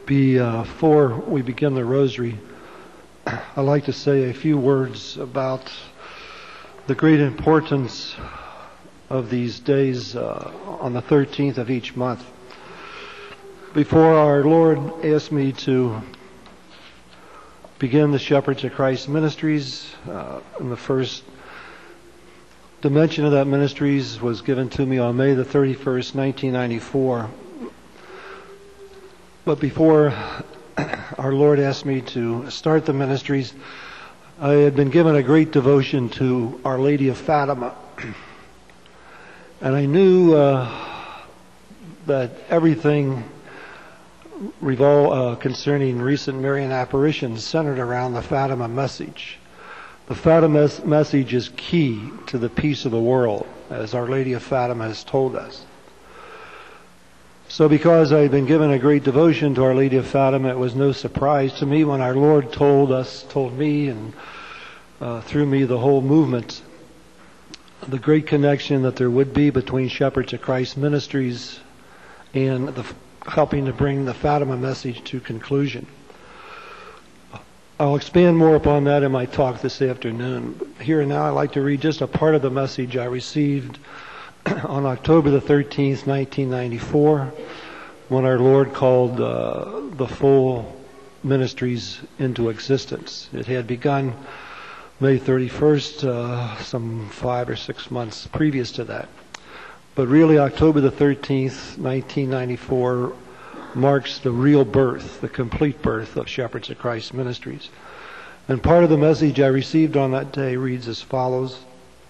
Before we begin the rosary, I'd like to say a few words about the great importance of these days on the 13th of each month. Before our Lord asked me to begin the Shepherds of Christ Ministries, and the first dimension of that ministries was given to me on May the 31st, 1994. But before our Lord asked me to start the ministries, I had been given a great devotion to Our Lady of Fatima. And I knew that everything concerning recent Marian apparitions centered around the Fatima message. The Fatima message is key to the peace of the world, as Our Lady of Fatima has told us. So because I had been given a great devotion to Our Lady of Fatima, it was no surprise to me when our Lord told me, and through me the whole movement, the great connection that there would be between Shepherds of Christ Ministries and helping to bring the Fatima message to conclusion. I'll expand more upon that in my talk this afternoon. Here and now I'd like to read just a part of the message I received on October the 13th, 1994, when our Lord called the full ministries into existence. It had begun May 31st, some 5 or 6 months previous to that. But really, October the 13th, 1994, marks the real birth, the complete birth of Shepherds of Christ Ministries. And part of the message I received on that day reads as follows.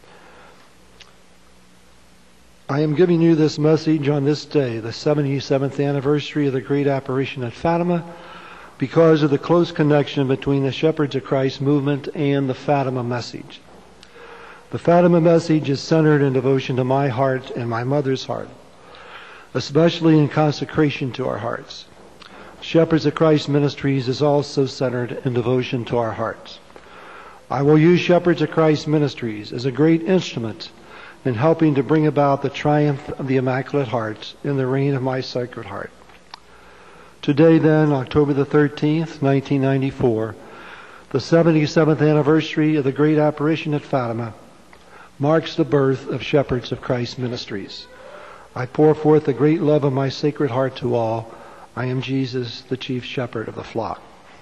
I am giving you this message on this day, the 77th anniversary of the great apparition at Fatima, because of the close connection between the Shepherds of Christ movement and the Fatima message. The Fatima message is centered in devotion to my heart and my mother's heart, especially in consecration to our hearts. Shepherds of Christ Ministries is also centered in devotion to our hearts. I will use Shepherds of Christ Ministries as a great instrument in helping to bring about the triumph of the Immaculate Heart in the reign of my Sacred Heart. Today then, October the 13th, 1994, the 77th anniversary of the great apparition at Fatima, marks the birth of Shepherds of Christ Ministries. I pour forth the great love of my Sacred Heart to all. I am Jesus, the chief shepherd of the flock.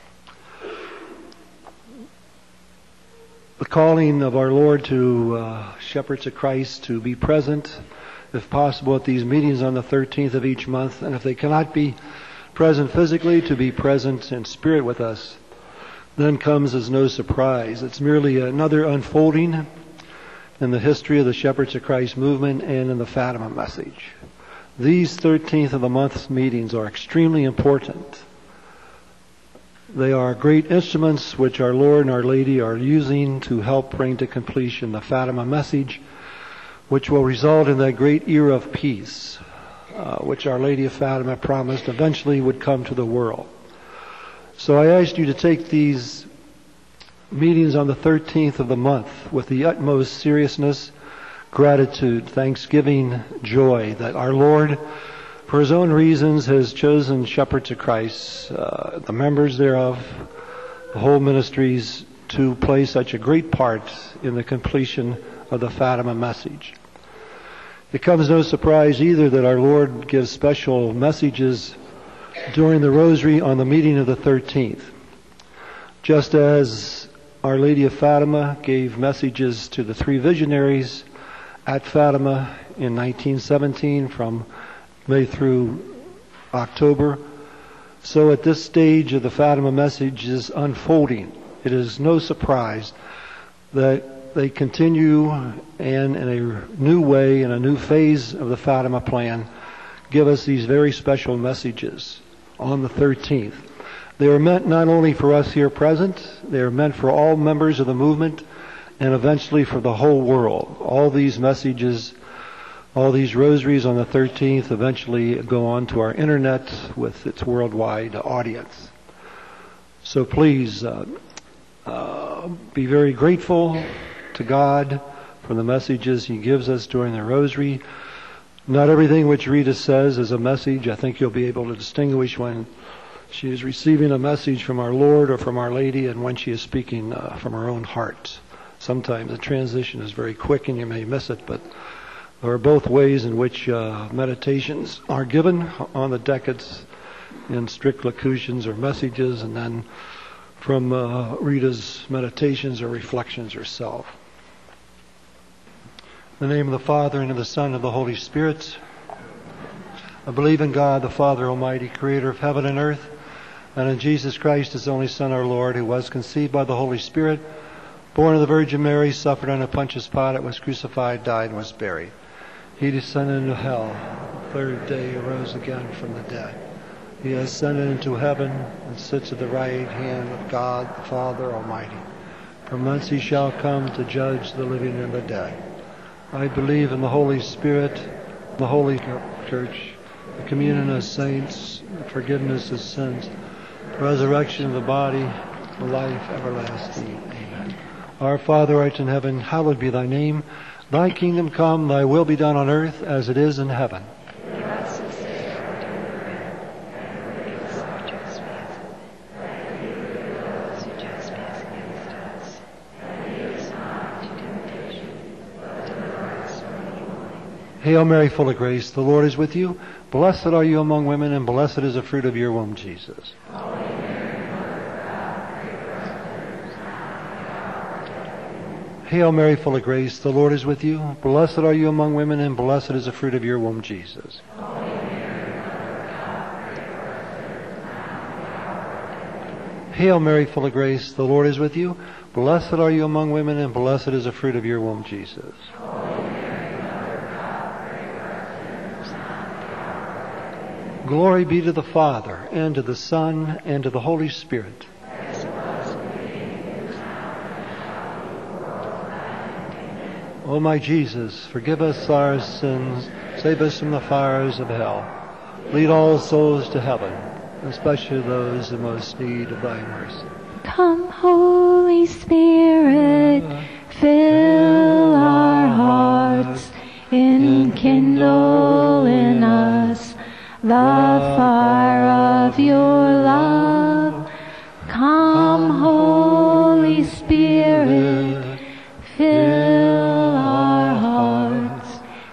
The calling of our Lord to Shepherds of Christ to be present, if possible, at these meetings on the 13th of each month, and if they cannot be present physically, to be present in spirit with us, then comes as no surprise. It's merely another unfolding in the history of the Shepherds of Christ movement and in the Fatima message. These 13th of the month's meetings are extremely important. They are great instruments which our Lord and Our Lady are using to help bring to completion the Fatima message, which will result in that great era of peace, which Our Lady of Fatima promised eventually would come to the world. So I asked you to take these meetings on the 13th of the month with the utmost seriousness, gratitude, thanksgiving, joy that our Lord, for His own reasons, has chosen Shepherds of Christ, the members thereof, the whole ministries, to play such a great part in the completion of the Fatima message. It comes no surprise either that our Lord gives special messages during the Rosary on the meeting of the 13th. Just as Our Lady of Fatima gave messages to the three visionaries at Fatima in 1917 from May through October, so at this stage of the Fatima message is unfolding. It is no surprise that they continue and in a new way, in a new phase of the Fatima plan, give us these very special messages on the 13th. They are meant not only for us here present, they are meant for all members of the movement and eventually for the whole world. All these messages, all these rosaries on the 13th eventually go on to our internet with its worldwide audience. So please be very grateful to God for the messages He gives us during the rosary. Not everything which Rita says is a message. I think you'll be able to distinguish when she is receiving a message from our Lord or from Our Lady, and when she is speaking from her own heart. Sometimes the transition is very quick and you may miss it, but there are both ways in which meditations are given on the decades in strict locutions or messages, and then from Rita's meditations or reflections herself. In the name of the Father, and of the Son, and of the Holy Spirit. I believe in God, the Father Almighty, creator of heaven and earth, and in Jesus Christ, His only Son, our Lord, who was conceived by the Holy Spirit, born of the Virgin Mary, suffered under Pontius Pilate, was crucified, died, and was buried. He descended into hell. The third day He rose again from the dead. He ascended into heaven and sits at the right hand of God, the Father Almighty. From whence He shall come to judge the living and the dead. I believe in the Holy Spirit, the Holy Church, the communion of saints, the forgiveness of sins, the resurrection of the body, the life everlasting. Amen. Our Father, who art in heaven, hallowed be Thy name. Thy kingdom come, Thy will be done on earth as it is in heaven. Give us this day our daily bread, and forgive us our trespasses, and forgive those who trespass against us. And lead us not into temptation, but deliver us from evil. Hail Mary, full of grace, the Lord is with you. Blessed are you among women, and blessed is the fruit of your womb, Jesus. Holy Mary, Mother of God, pray for us sinners, now and at our death. Hail Mary, full of grace, the Lord is with you. Blessed are you among women, and blessed is the fruit of your womb, Jesus. Holy Mary, Mother of God, pray for us sinners, now and at our death. Hail Mary, full of grace, the Lord is with you. Blessed are you among women, and blessed is the fruit of your womb, Jesus. Holy Mary, Mother of God, pray for us sinners, now and at our death. Glory be to the Father, and to the Son, and to the Holy Spirit. As it was in the beginning, is now, and shall be, world without end. Amen. O my Jesus, forgive us our sins, save us from the fires of hell. Lead all souls to heaven, especially those in most need of Thy mercy. Come, Holy Spirit, fill our hearts, enkindle in us the fire of your love. Come, Holy Spirit, fill our hearts,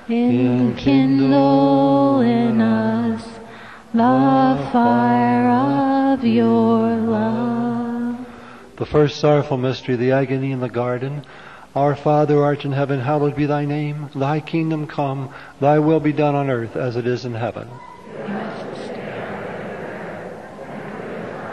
enkindle in us the fire of your love. The first sorrowful mystery, the agony in the garden. Our Father, who art in heaven, hallowed be Thy name. Thy kingdom come, Thy will be done on earth as it is in heaven. Give us this day our daily bread, and forgive us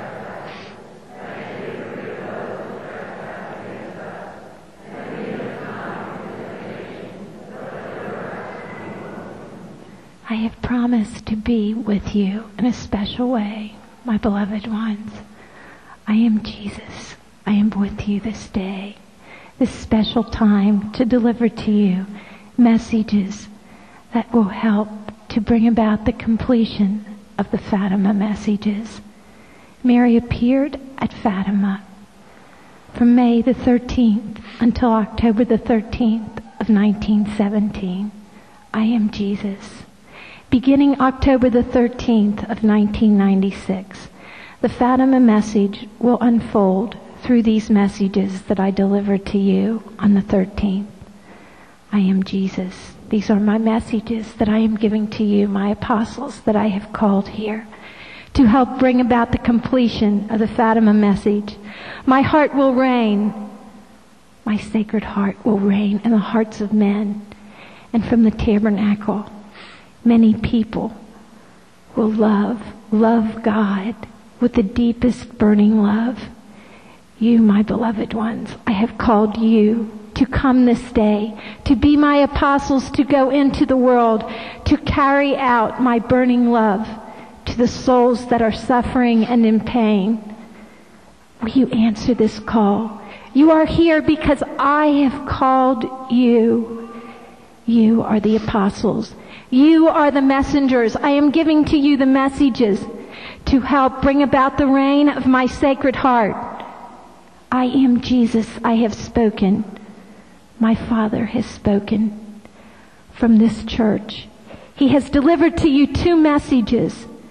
our trespasses, as we forgive those who trespass against us. And lead us not into temptation, but deliver us from evil. I have promised to be with you in a special way, my beloved ones. I am Jesus. I am with you this day, this special time to deliver to you messages that will help to bring about the completion of the Fatima messages. Mary appeared at Fatima from May the 13th until October the 13th of 1917. I am Jesus. Beginning October the 13th of 1996, the Fatima message will unfold through these messages that I delivered to you on the 13th. I am Jesus. These are my messages that I am giving to you, my apostles that I have called here, to help bring about the completion of the Fatima message. My heart will reign. My sacred heart will reign in the hearts of men. And from the tabernacle, many people will love God with the deepest burning love. You, my beloved ones, I have called you to come this day, to be my apostles, to go into the world, to carry out my burning love to the souls that are suffering and in pain. Will you answer this call? You are here because I have called you. You are the apostles. You are the messengers. I am giving to you the messages to help bring about the reign of my sacred heart. I am Jesus. I have spoken. My Father has spoken from this church. He has delivered to you two messages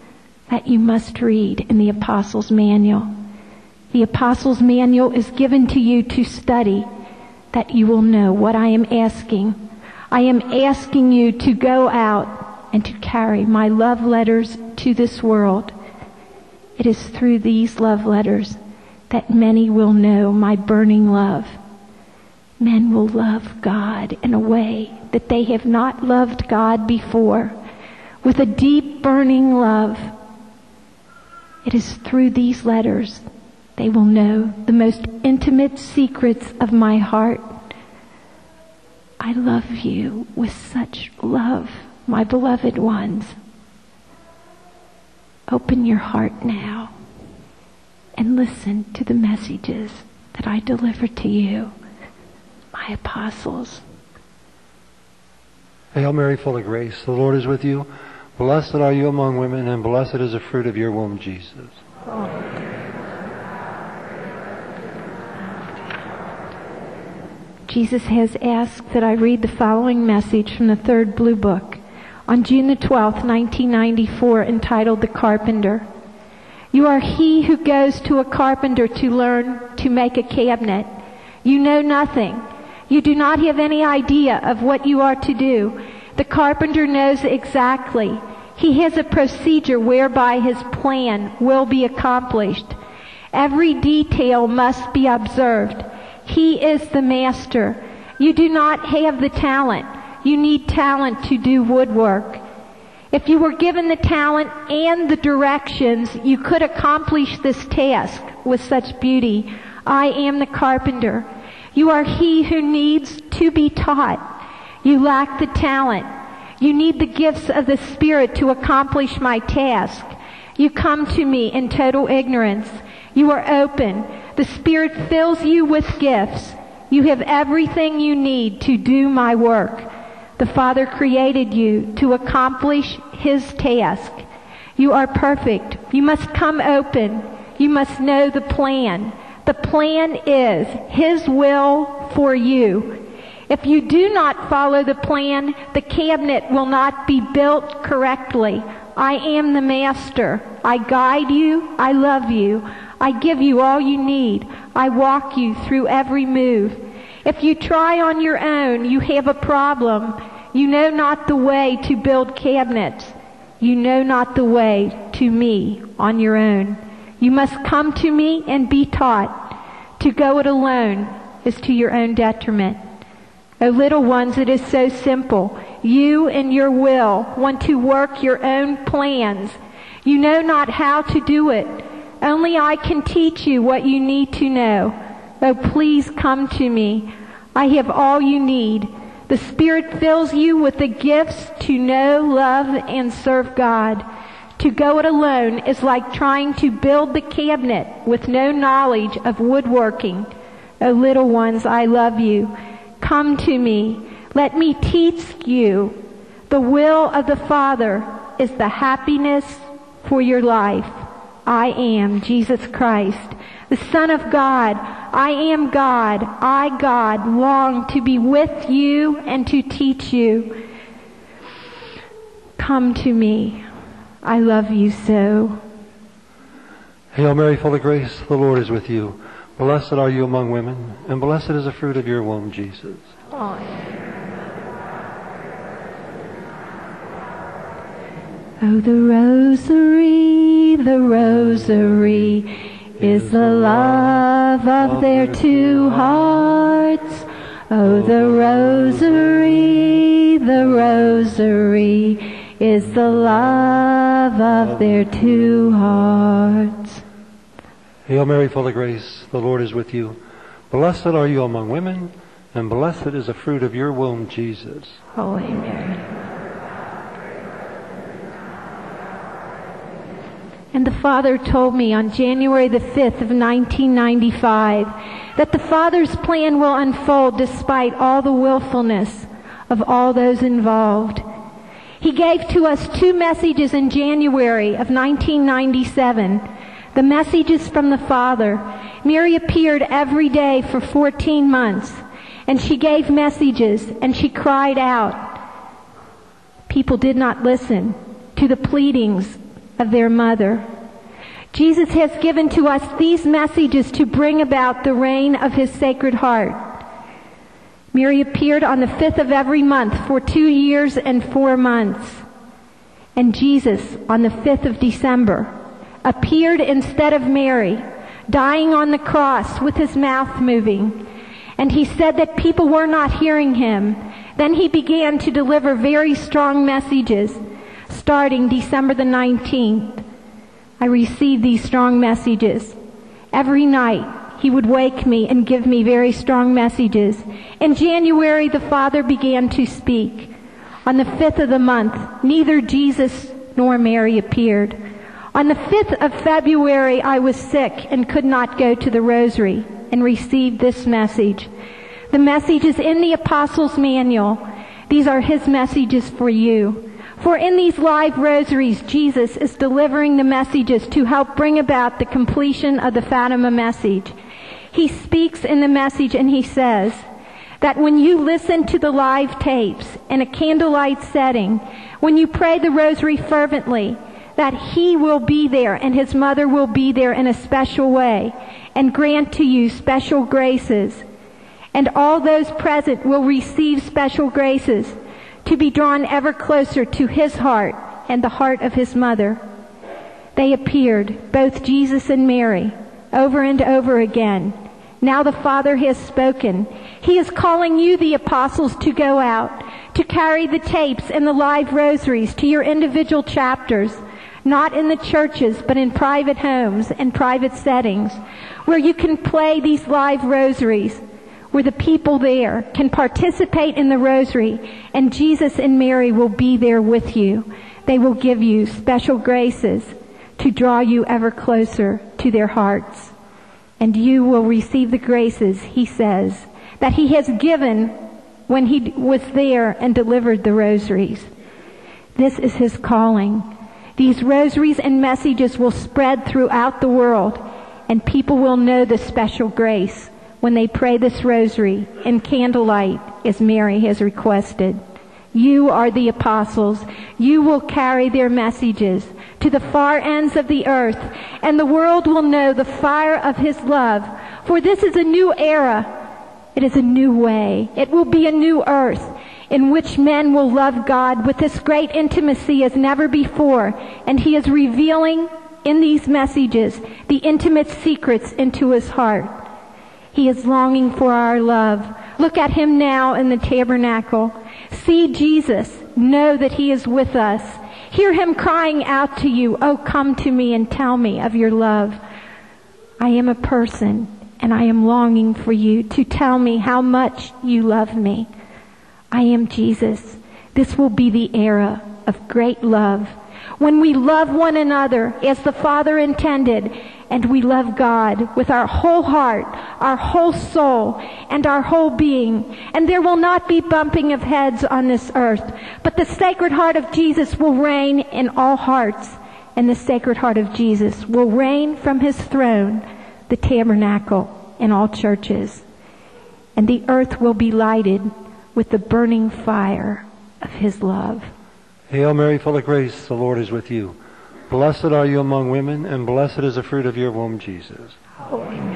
that you must read in the Apostles' Manual. The Apostles' Manual is given to you to study, that you will know what I am asking. I am asking you to go out and to carry my love letters to this world. It is through these love letters that many will know my burning love. Men will love God in a way that they have not loved God before, with a deep burning love. It is through these letters they will know the most intimate secrets of my heart. I love you with such love, my beloved ones. Open your heart now and listen to the messages that I deliver to you, my apostles. Hail Mary, full of grace, the Lord is with you. Blessed are you among women, and blessed is the fruit of your womb, Jesus. Jesus has asked that I read the following message from the Third Blue Book on June the 12th, 1994, entitled The Carpenter. You are he who goes to a carpenter to learn to make a cabinet. You know nothing. You do not have any idea of what you are to do. The carpenter knows exactly. He has a procedure whereby his plan will be accomplished. Every detail must be observed. He is the master. You do not have the talent. You need talent to do woodwork. If you were given the talent and the directions, you could accomplish this task with such beauty. I am the carpenter. You are he who needs to be taught. You lack the talent. You need the gifts of the Spirit to accomplish my task. You come to me in total ignorance. You are open. The Spirit fills you with gifts. You have everything you need to do my work. The Father created you to accomplish His task. You are perfect. You must come open. You must know the plan. The plan is His will for you. If you do not follow the plan, the cabinet will not be built correctly. I am the master. I guide you. I love you. I give you all you need. I walk you through every move. If you try on your own, you have a problem. You know not the way to build cabinets. You know not the way to me on your own. You must come to me and be taught. To go it alone is to your own detriment. O little ones, it is so simple. You in your will want to work your own plans. You know not how to do it. Only I can teach you what you need to know. Oh, please come to me. I have all you need. The Spirit fills you with the gifts to know, love, and serve God. To go it alone is like trying to build the cabinet with no knowledge of woodworking. Oh, little ones, I love you. Come to me. Let me teach you. The will of the Father is the happiness for your life. I am Jesus Christ, the Son of God. I am God. I, God, long to be with you and to teach you. Come to me. I love you so. Hail Mary, full of grace, the Lord is with you. Blessed are you among women, and blessed is the fruit of your womb, Jesus. Oh, the rosary is the love of their two hearts. Oh, the rosary is the love of their two hearts. Hail Mary, full of grace, the Lord is with you. Blessed are you among women, and blessed is the fruit of your womb, Jesus. Holy Mary. And the Father told me on January the 5th of 1995 that the Father's plan will unfold despite all the willfulness of all those involved. He gave to us two messages in January of 1997. The messages from the Father. Mary appeared every day for 14 months, and she gave messages, and she cried out. People did not listen to the pleadings of their mother. Jesus has given to us these messages to bring about the reign of his Sacred Heart. Mary appeared on the 5th of every month for 2 years and 4 months. And Jesus, on the 5th of December, appeared instead of Mary, dying on the cross with his mouth moving. And he said that people were not hearing him. Then he began to deliver very strong messages, starting December the 19th. I received these strong messages. Every night, he would wake me and give me very strong messages. In January, the Father began to speak. On the 5th of the month, neither Jesus nor Mary appeared. On the 5th of February, I was sick and could not go to the rosary and received this message. The message is in the Apostles' Manual. These are his messages for you. For in these live rosaries, Jesus is delivering the messages to help bring about the completion of the Fatima message. He speaks in the message and he says that when you listen to the live tapes in a candlelight setting, when you pray the rosary fervently, that he will be there and his mother will be there in a special way and grant to you special graces. And all those present will receive special graces to be drawn ever closer to his heart and the heart of his mother. They appeared, both Jesus and Mary, over and over again. Now the Father has spoken. He is calling you, the apostles, to go out, to carry the tapes and the live rosaries to your individual chapters, not in the churches, but in private homes and private settings, where you can play these live rosaries, where the people there can participate in the rosary, and Jesus and Mary will be there with you. They will give you special graces to draw you ever closer to their hearts. And you will receive the graces, he says, that he has given when he was there and delivered the rosaries. This is his calling. These rosaries and messages will spread throughout the world, and people will know the special grace when they pray this rosary in candlelight as Mary has requested. You are the apostles. You will carry their messages to the far ends of the earth, and the world will know the fire of his love. For this is a new era. It is a new way. It will be a new earth in which men will love God with this great intimacy as never before. And he is revealing in these messages the intimate secrets into his heart. He is longing for our love. Look at him now in the tabernacle. See Jesus. Know that he is with us. Hear him crying out to you, "Oh, come to me and tell me of your love." I am a person, and I am longing for you to tell me how much you love me. I am Jesus. This will be the era of great love, when we love one another as the Father intended, and we love God with our whole heart, our whole soul, and our whole being. And there will not be bumping of heads on this earth, but the Sacred Heart of Jesus will reign in all hearts, and the Sacred Heart of Jesus will reign from his throne, the tabernacle, in all churches. And the earth will be lighted with the burning fire of his love. Hail Mary, full of grace, the Lord is with you. Blessed are you among women, and blessed is the fruit of your womb, Jesus. Holy Mary.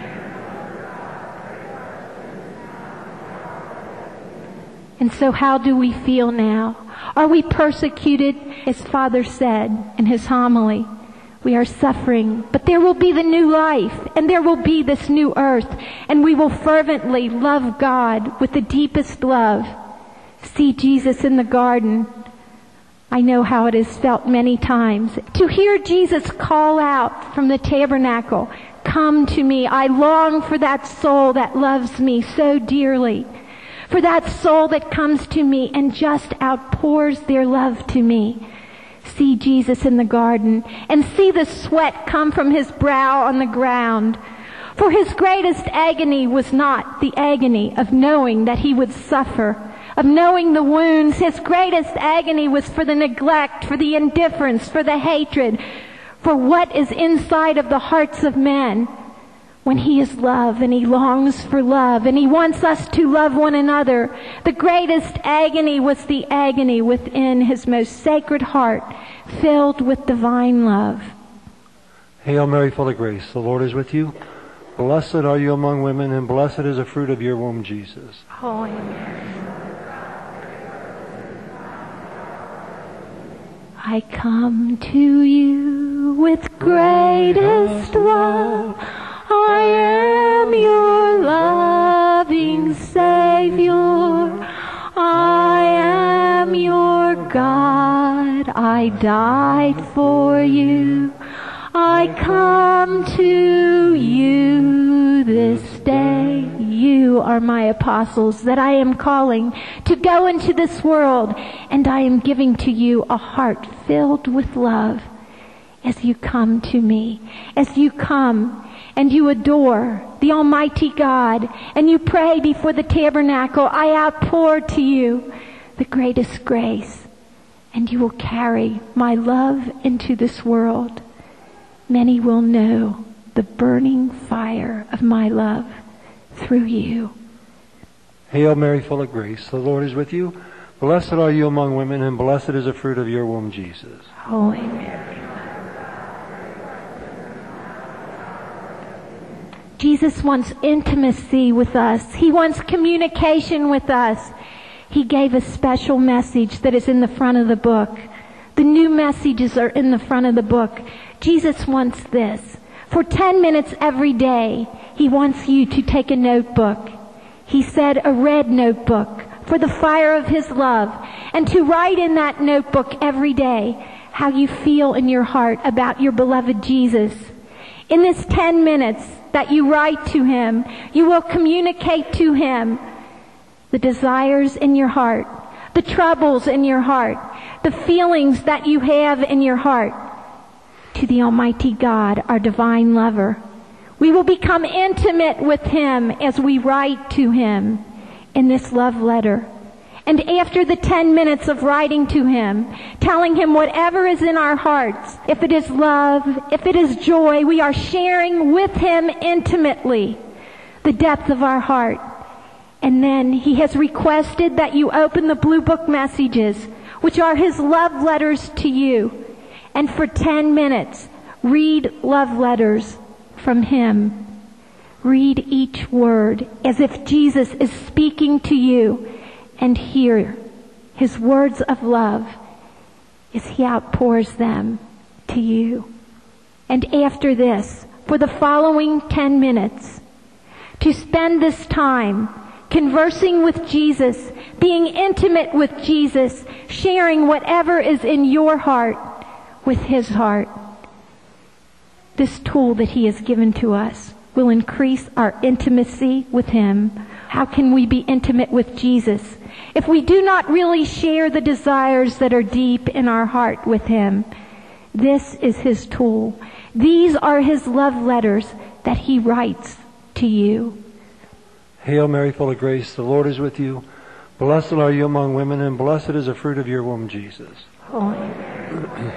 And so how do we feel now? Are we persecuted? As Father said in his homily, we are suffering, but there will be the new life, and there will be this new earth, and we will fervently love God with the deepest love. See Jesus in the garden. I know how it is felt many times. To hear Jesus call out from the tabernacle, "Come to me." I long for that soul that loves me so dearly. For that soul that comes to me and just outpours their love to me. See Jesus in the garden and see the sweat come from his brow on the ground. For his greatest agony was not the agony of knowing that he would suffer, of knowing the wounds. His greatest agony was for the neglect, for the indifference, for the hatred, for what is inside of the hearts of men when He is love and He longs for love and He wants us to love one another. The greatest agony was the agony within His most sacred heart, filled with divine love. Hail Mary, full of grace, the Lord is with you. Blessed are you among women, and blessed is the fruit of your womb, Jesus. Holy Mary. I come to you with greatest love. I am your loving Savior. I am your God. I died for you. I come to you this day. You are my apostles that I am calling to go into this world, and I am giving to you a heart filled with love as you come to me, as you come and you adore the Almighty God, and you pray before the tabernacle. I outpour to you the greatest grace, and you will carry my love into this world. Many will know the burning fire of my love through you. Hail Mary, full of grace, the Lord is with you. Blessed are you among women, and blessed is the fruit of your womb, Jesus. Holy Mary. Jesus wants intimacy with us. He wants communication with us. He gave a special message that is in the front of the book. The new messages are in the front of the book. Jesus wants this. For 10 minutes every day, He wants you to take a notebook. He said a red notebook for the fire of His love, and to write in that notebook every day how you feel in your heart about your beloved Jesus. In this 10 minutes that you write to Him, you will communicate to Him the desires in your heart, the troubles in your heart, the feelings that you have in your heart, to the Almighty God, our divine lover. We will become intimate with Him as we write to Him in this love letter. And after the 10 minutes of writing to Him, telling Him whatever is in our hearts, if it is love, if it is joy, we are sharing with Him intimately the depth of our heart. And then He has requested that you open the Blue Book messages, which are His love letters to you. And for 10 minutes, read love letters from Him. Read each word as if Jesus is speaking to you, and hear His words of love as He outpours them to you. And after this, for the following 10 minutes, to spend this time conversing with Jesus, being intimate with Jesus, sharing whatever is in your heart with His heart. This tool that He has given to us will increase our intimacy with Him. How can we be intimate with Jesus if we do not really share the desires that are deep in our heart with Him? This is His tool. These are His love letters that He writes to you. Hail Mary, full of grace, the Lord is with you. Blessed are you among women, and blessed is the fruit of your womb, Jesus. Holy Mary.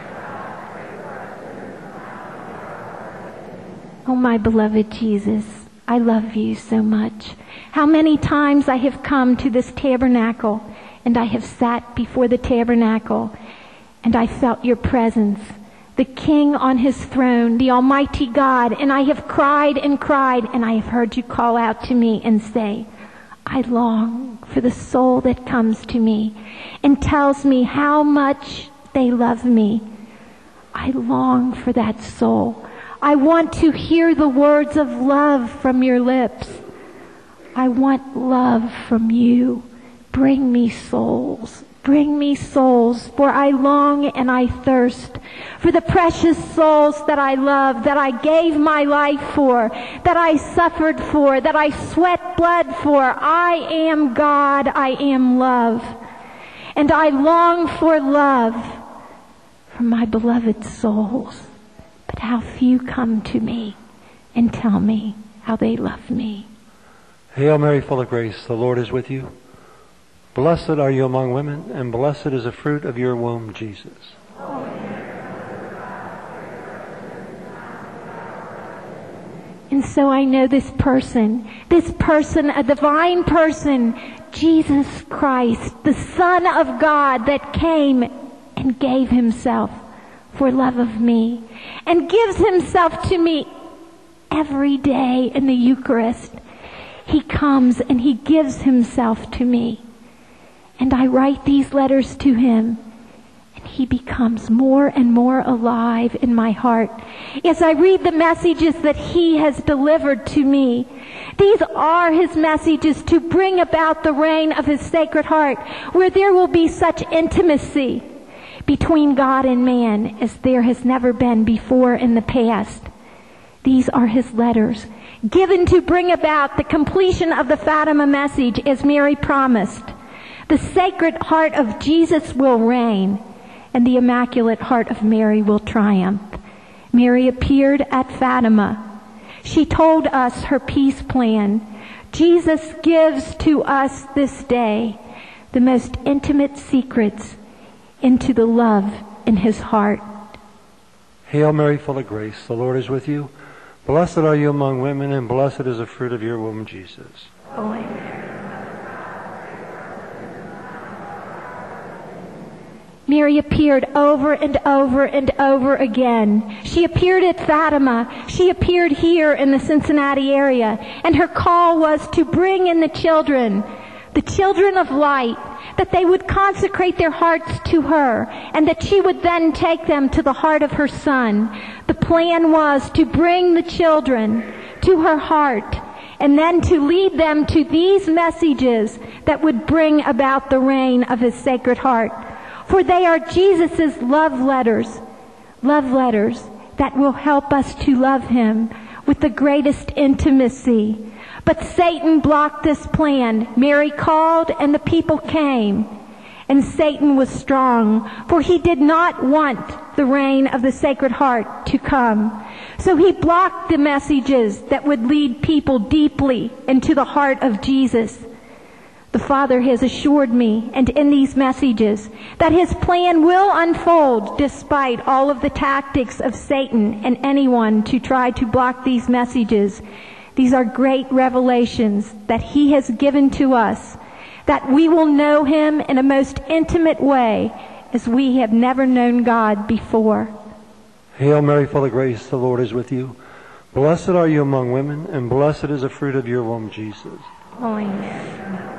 Oh, my beloved Jesus, I love you so much. How many times I have come to this tabernacle, and I have sat before the tabernacle, and I felt your presence, the King on His throne, the Almighty God, and I have cried, and I have heard you call out to me and say, I long for the soul that comes to me and tells me how much they love me. I long for that soul. I want to hear the words of love from your lips. I want love from you. Bring me souls. Bring me souls, for I long and I thirst for the precious souls that I love, that I gave my life for, that I suffered for, that I sweat blood for. I am God. I am love. And I long for love from my beloved souls. But how few come to me and tell me how they love me. Hail Mary, full of grace, the Lord is with you. Blessed are you among women, and blessed is the fruit of your womb, Jesus. And so I know this person, a divine person, Jesus Christ, the Son of God that came and gave himself for love of me and gives himself to me every day in the Eucharist. He comes and he gives himself to me. And I write these letters to him. And he becomes more and more alive in my heart as I read the messages that he has delivered to me. These are his messages to bring about the reign of his Sacred Heart, where there will be such intimacy between God and man as there has never been before in the past. These are his letters, given to bring about the completion of the Fatima message as Mary promised. The Sacred Heart of Jesus will reign, and the Immaculate Heart of Mary will triumph. Mary appeared at Fatima. She told us her peace plan. Jesus gives to us this day the most intimate secrets into the love in his heart. Hail Mary, full of grace, the Lord is with you. Blessed are you among women, and blessed is the fruit of your womb, Jesus. Holy Mary. Mary appeared over and over and over again. She appeared at Fatima. She appeared here in the Cincinnati area. And her call was to bring in the children of light, that they would consecrate their hearts to her, and that she would then take them to the heart of her Son. The plan was to bring the children to her heart, and then to lead them to these messages that would bring about the reign of his Sacred Heart. For they are Jesus' love letters that will help us to love him with the greatest intimacy. But Satan blocked this plan. Mary called and the people came. And Satan was strong, for he did not want the reign of the Sacred Heart to come. So he blocked the messages that would lead people deeply into the heart of Jesus. The Father has assured me, and in these messages, that his plan will unfold despite all of the tactics of Satan and anyone to try to block these messages. These are great revelations that he has given to us, that we will know him in a most intimate way as we have never known God before. Hail Mary, full of grace, the Lord is with you. Blessed are you among women, and blessed is the fruit of your womb, Jesus. Holy Mary.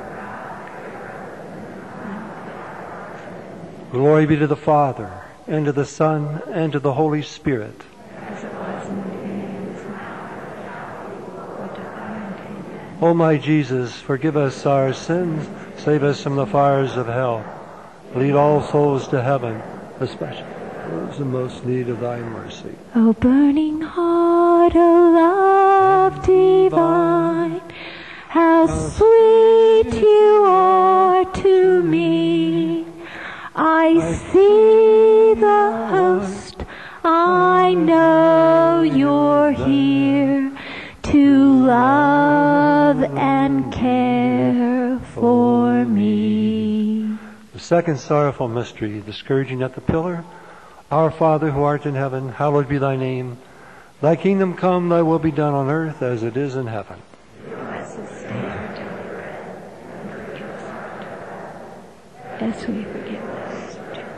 Glory be to the Father, and to the Son, and to the Holy Spirit. As it was in the beginning, is now, and ever. O my Jesus, forgive us our sins, save us from the fires of hell. Lead all souls to heaven, especially those in most need of thy mercy. O burning heart, O love divine, how sweet you are to me. I see the host, I know you're here to love and care for me. The second sorrowful mystery, the scourging at the pillar. Our Father who art in heaven, hallowed be thy name. Thy kingdom come, thy will be done on earth as it is in heaven. Give us this day our daily bread, and forgive us our debts, as we forgive those who do.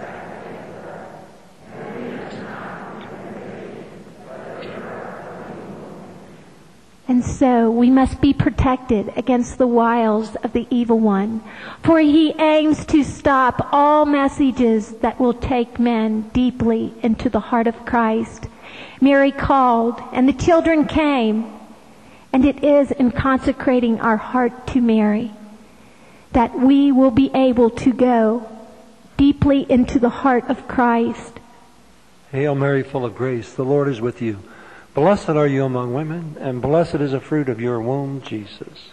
And so we must be protected against the wiles of the evil one, for he aims to stop all messages that will take men deeply into the heart of Christ. Mary called, and the children came, and it is in consecrating our heart to Mary that we will be able to go deeply into the heart of Christ. Hail Mary, full of grace, the Lord is with you. Blessed are you among women, and blessed is the fruit of your womb, Jesus.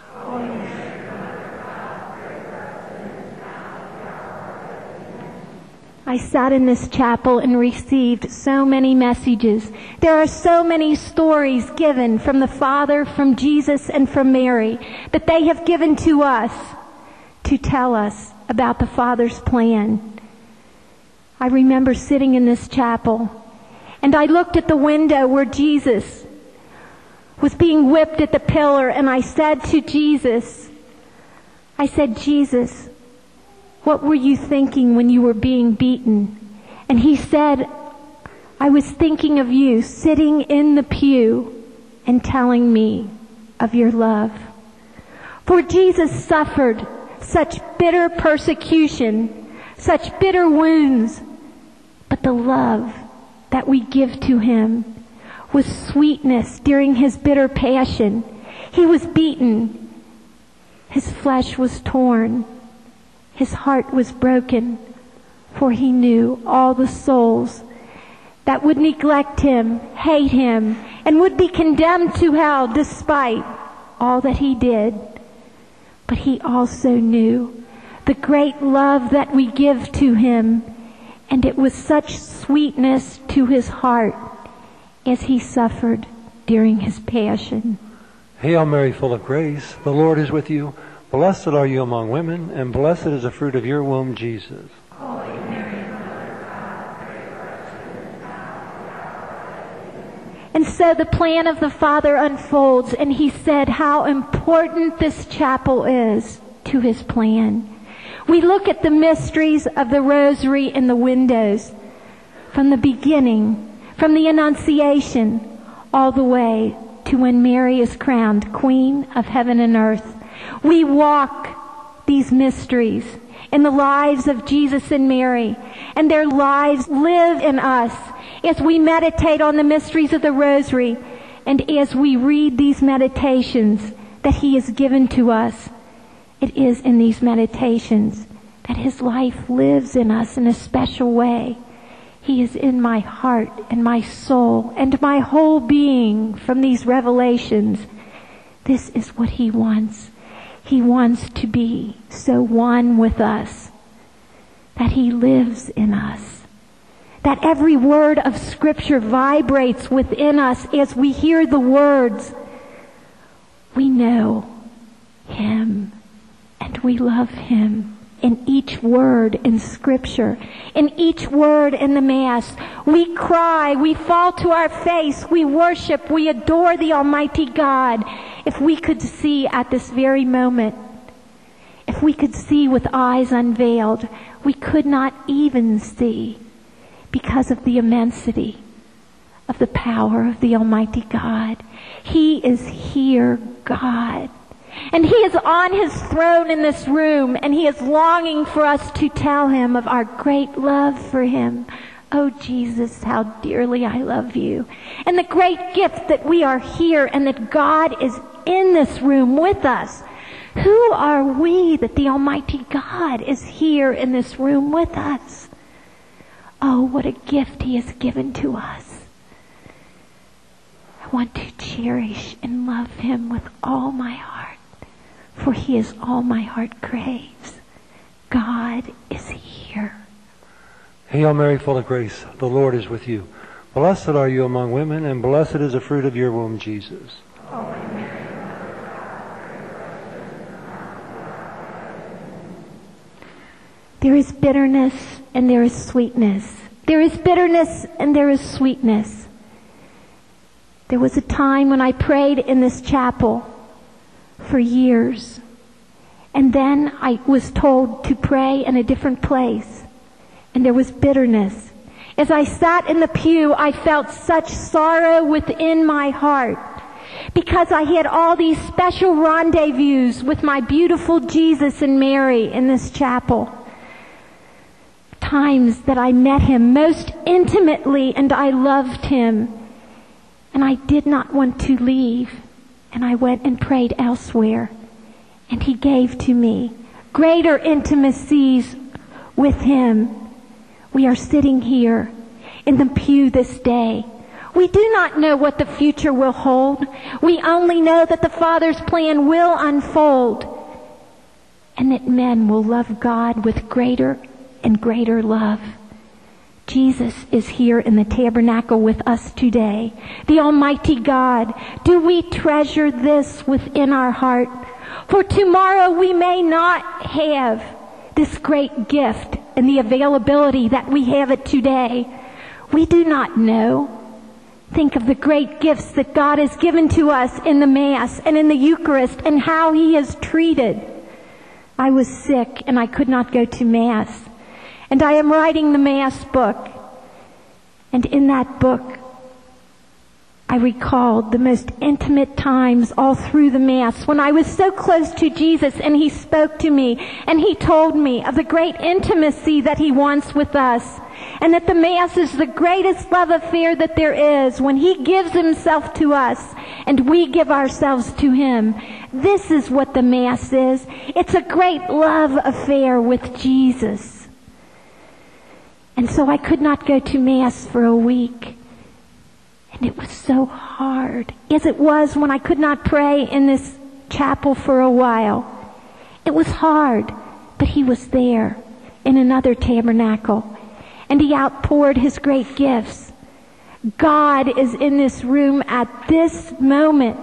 I sat in this chapel and received so many messages. There are so many stories given from the Father, from Jesus, and from Mary that they have given to us to tell us about the Father's plan. I remember sitting in this chapel, and I looked at the window where Jesus was being whipped at the pillar, and I said to Jesus, Jesus, what were you thinking when you were being beaten? And he said, I was thinking of you sitting in the pew and telling me of your love. For Jesus suffered such bitter persecution, such bitter wounds, but the love that we give to him was sweetness during his bitter passion. He was beaten. His flesh was torn. His heart was broken, for he knew all the souls that would neglect him, hate him, and would be condemned to hell despite all that he did. But he also knew the great love that we give to him, and it was such sweetness to his heart as he suffered during his passion. Hail Mary, full of grace, the Lord is with you. Blessed are you among women, and blessed is the fruit of your womb, Jesus. Holy Mary, Mother of God, pray for us sinners now and at our death. And so the plan of the Father unfolds, and he said how important this chapel is to his plan. We look at the mysteries of the rosary in the windows from the beginning, from the Annunciation, all the way to when Mary is crowned Queen of heaven and earth. We walk these mysteries in the lives of Jesus and Mary, and their lives live in us as we meditate on the mysteries of the rosary and as we read these meditations that he has given to us. It is in these meditations that his life lives in us in a special way. He is in my heart and my soul and my whole being from these revelations. This is what he wants. He wants to be so one with us that he lives in us. That every word of Scripture vibrates within us as we hear the words. We know him and we love him. In each word in Scripture, in each word in the Mass, we cry, we fall to our face, we worship, we adore the Almighty God. If we could see at this very moment, if we could see with eyes unveiled, we could not even see because of the immensity of the power of the Almighty God. He is here, God. And he is on his throne in this room, and he is longing for us to tell him of our great love for him. Oh, Jesus, how dearly I love you. And the great gift that we are here and that God is in this room with us. Who are we that the Almighty God is here in this room with us? Oh, what a gift he has given to us. I want to cherish and love him with all my heart. For he is all my heart craves. God is here. Hail Mary, full of grace, the Lord is with you. Blessed are you among women, and blessed is the fruit of your womb, Jesus. Holy Mary, Mother of God, pray for us sinners now and at our death. There is bitterness and there is sweetness. There is bitterness and there is sweetness. There was a time when I prayed in this chapel for years. And then I was told to pray in a different place. And there was bitterness. As I sat in the pew, I felt such sorrow within my heart. Because I had all these special rendezvous with my beautiful Jesus and Mary in this chapel. Times that I met him most intimately and I loved him. And I did not want to leave. And I went and prayed elsewhere. And he gave to me greater intimacies with him. We are sitting here in the pew this day. We do not know what the future will hold. We only know that the Father's plan will unfold. And that men will love God with greater and greater love. Jesus is here in the tabernacle with us today. The Almighty God. Do we treasure this within our heart? For tomorrow we may not have this great gift and the availability that we have it today. We do not know. think of the great gifts that God has given to us in the Mass and in the Eucharist and how He has treated. I was sick and I could not go to Mass. And I am writing the Mass book. And in that book, I recalled the most intimate times all through the Mass when I was so close to Jesus and He spoke to me and He told me of the great intimacy that He wants with us, and that the Mass is the greatest love affair that there is when He gives Himself to us and we give ourselves to Him. This is what the Mass is. It's a great love affair with Jesus. And so I could not go to Mass for a week. And it was so hard, as it was when I could not pray in this chapel for a while. It was hard, but He was there in another tabernacle, and He outpoured His great gifts. God is in this room at this moment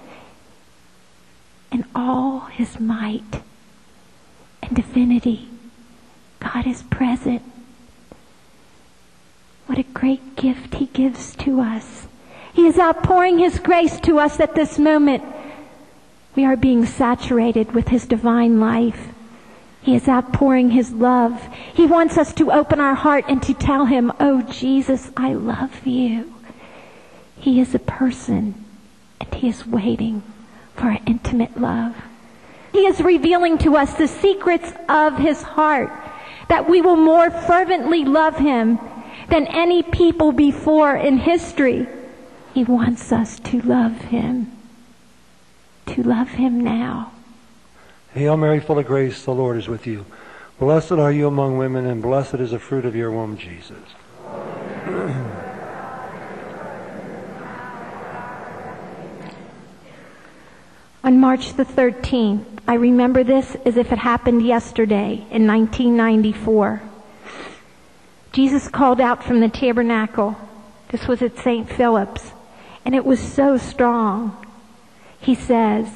in all His might and divinity. God is present. What a great gift He gives to us. He is outpouring His grace to us at this moment. We are being saturated with His divine life. He is outpouring His love. He wants us to open our heart and to tell Him, "Oh Jesus, I love you." He is a person, and He is waiting for our intimate love. He is revealing to us the secrets of His heart, that we will more fervently love Him than any people before in history. He wants us to love Him now. Hail Mary, full of grace, the Lord is with you. Blessed are you among women, and blessed is the fruit of your womb, Jesus. On March the 13th, I remember this as if it happened yesterday in 1994. Jesus called out from the tabernacle. This was at St. Philip's, and it was so strong. He says,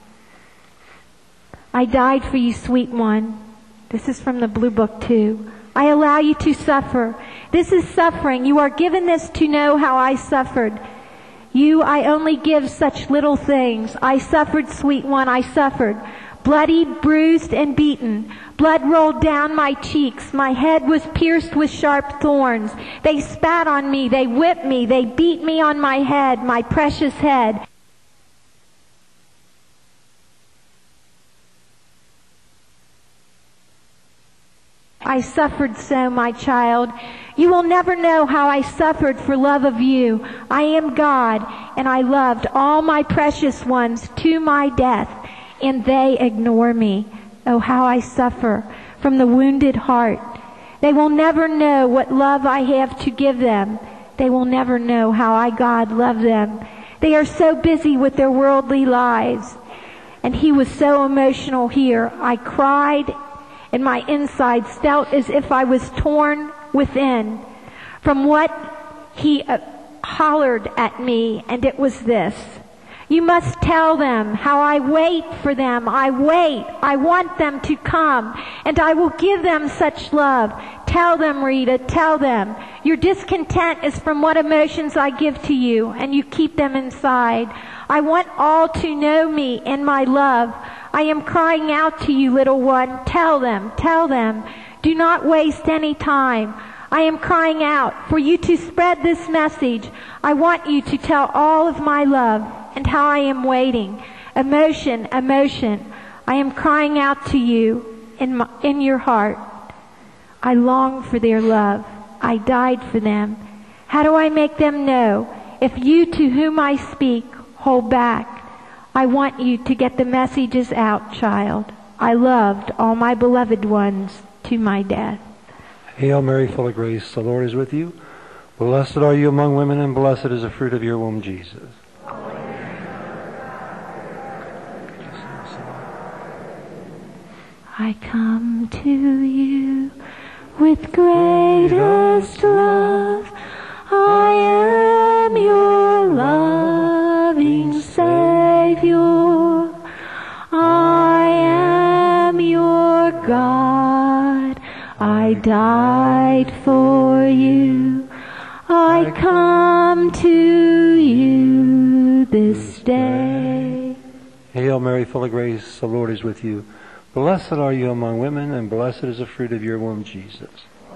"I died for you, sweet one." This is from the Blue Book too. "I allow you to suffer. This is suffering. You are given this to know how I suffered. You, I only give such little things. I suffered, sweet one, I suffered. Bloodied, bruised, and beaten. Blood rolled down my cheeks. My head was pierced with sharp thorns. They spat on me. They whipped me. They beat me on my head, my precious head. I suffered so, my child. You will never know how I suffered for love of you. I am God, and I loved all my precious ones to my death, and they ignore me. Oh, how I suffer from the wounded heart. They will never know what love I have to give them. They will never know how I, God, love them. They are so busy with their worldly lives." And he was so emotional here. I cried, and my insides felt as if I was torn within from what he hollered at me, and it was this: "You must tell them how I wait for them. I wait. I want them to come, and I will give them such love. Tell them, Rita, tell them. Your discontent is from what emotions I give to you, and you keep them inside. I want all to know me and my love. I am crying out to you, little one. Tell them, tell them. Do not waste any time. I am crying out for you to spread this message. I want you to tell all of my love and how I am waiting. Emotion, emotion. I am crying out to you in your heart. I long for their love. I died for them. How do I make them know? If you to whom I speak hold back, I want you to get the messages out, child. I loved all my beloved ones to my death." Hail Mary, full of grace, the Lord is with you. Blessed are you among women, and blessed is the fruit of your womb, Jesus. I come to you with greatest love. I am your loving Savior. I am your God. I died for you. I come to you this day. Hail Mary, full of grace, the Lord is with you. Blessed are you among women, and blessed is the fruit of your womb, Jesus.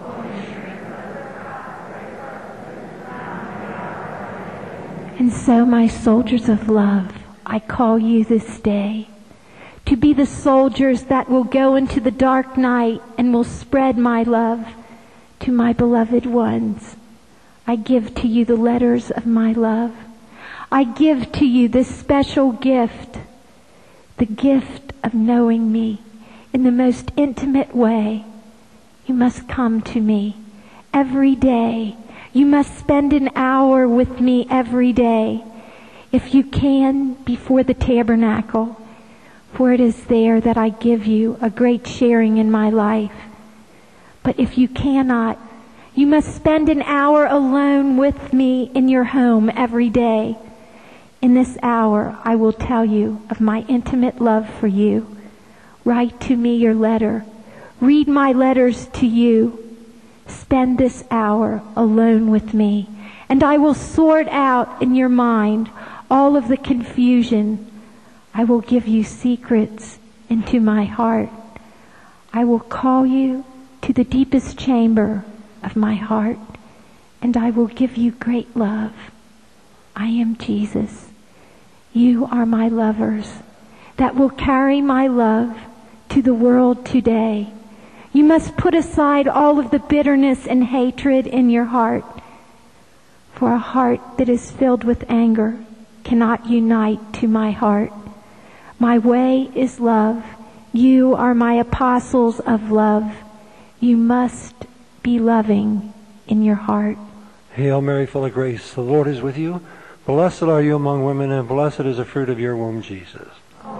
And so, my soldiers of love, I call you this day to be the soldiers that will go into the dark night and will spread my love to my beloved ones. I give to you the letters of my love. I give to you this special gift, the gift of knowing me in the most intimate way. You must come to me every day. You must spend an hour with me every day. If you can, before the tabernacle, for it is there that I give you a great sharing in my life. But if you cannot, you must spend an hour alone with me in your home every day. In this hour, I will tell you of my intimate love for you. Write to me your letter. Read my letters to you. Spend this hour alone with me, and I will sort out in your mind all of the confusion. I will give you secrets into my heart. I will call you to the deepest chamber of my heart, and I will give you great love. I am Jesus. You are my lovers that will carry my love to the world today. You must put aside all of the bitterness and hatred in your heart, for a heart that is filled with anger cannot unite to my heart. My way is love. You are my apostles of love. You must be loving in your heart. Hail Mary, full of grace, the Lord is with you. Blessed are you among women, and blessed is the fruit of your womb, Jesus.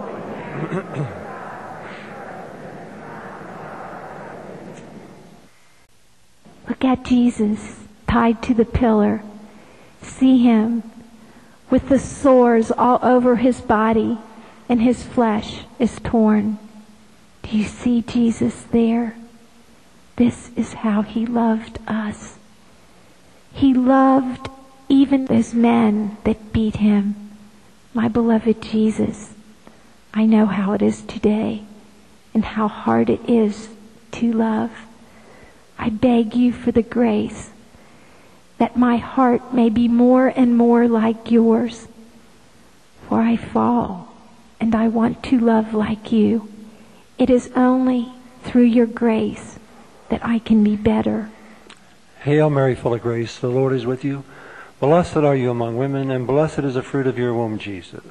Look at Jesus tied to the pillar. See him with the sores all over his body, and his flesh is torn. Do you see Jesus there? This is how he loved us. He loved even those men that beat him. My beloved Jesus, I know how it is today and how hard it is to love. I beg you for the grace that my heart may be more and more like yours. For I fall, and I want to love like you. It is only through your grace that I can be better. Hail Mary, full of grace, the Lord is with you. Blessed are you among women, and blessed is the fruit of your womb, Jesus.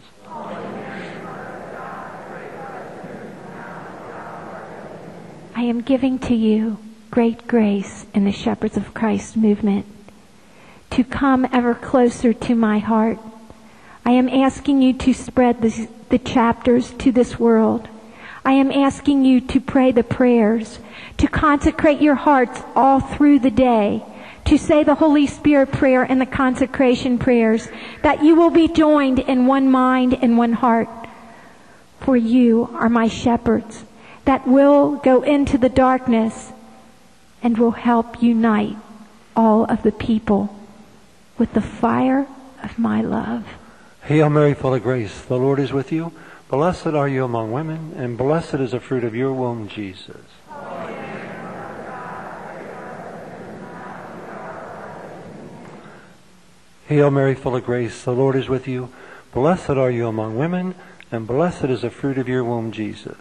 I am giving to you great grace in the Shepherds of Christ movement to come ever closer to my heart. I am asking you to spread the chapters to this world. I am asking you to pray the prayers, to consecrate your hearts all through the day, to say the Holy Spirit prayer and the consecration prayers, that you will be joined in one mind and one heart. For you are my shepherds that will go into the darkness and will help unite all of the people with the fire of my love. Hail Mary, full of grace, the Lord is with you. Blessed are you among women, and blessed is the fruit of your womb, Jesus. Hail Mary, full of grace, the Lord is with you. Blessed are you among women, and blessed is the fruit of your womb, Jesus.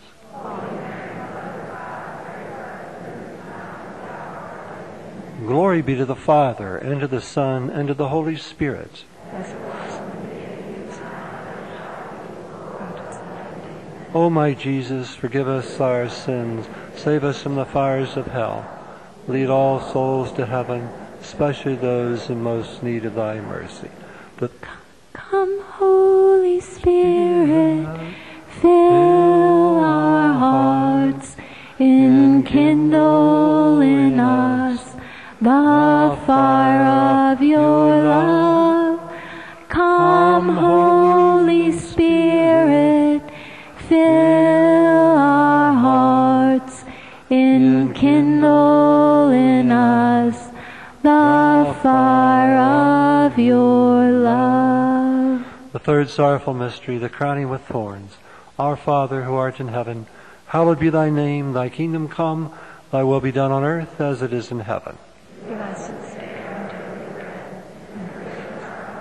Glory be to the Father, and to the Son, and to the Holy Spirit. O my Jesus, forgive us our sins, save us from the fires of hell. Lead all souls to heaven, especially those in most need of thy mercy. Come, Holy Spirit, fill our hearts, enkindle in us the fire of your love. Come, Holy Spirit, fill our hearts, enkindle in us the fire The third sorrowful mystery, the crowning with thorns. Our Father, who art in heaven, hallowed be thy name. Thy kingdom come, thy will be done on earth as it is in heaven. Give us this day our daily bread, and forgive us our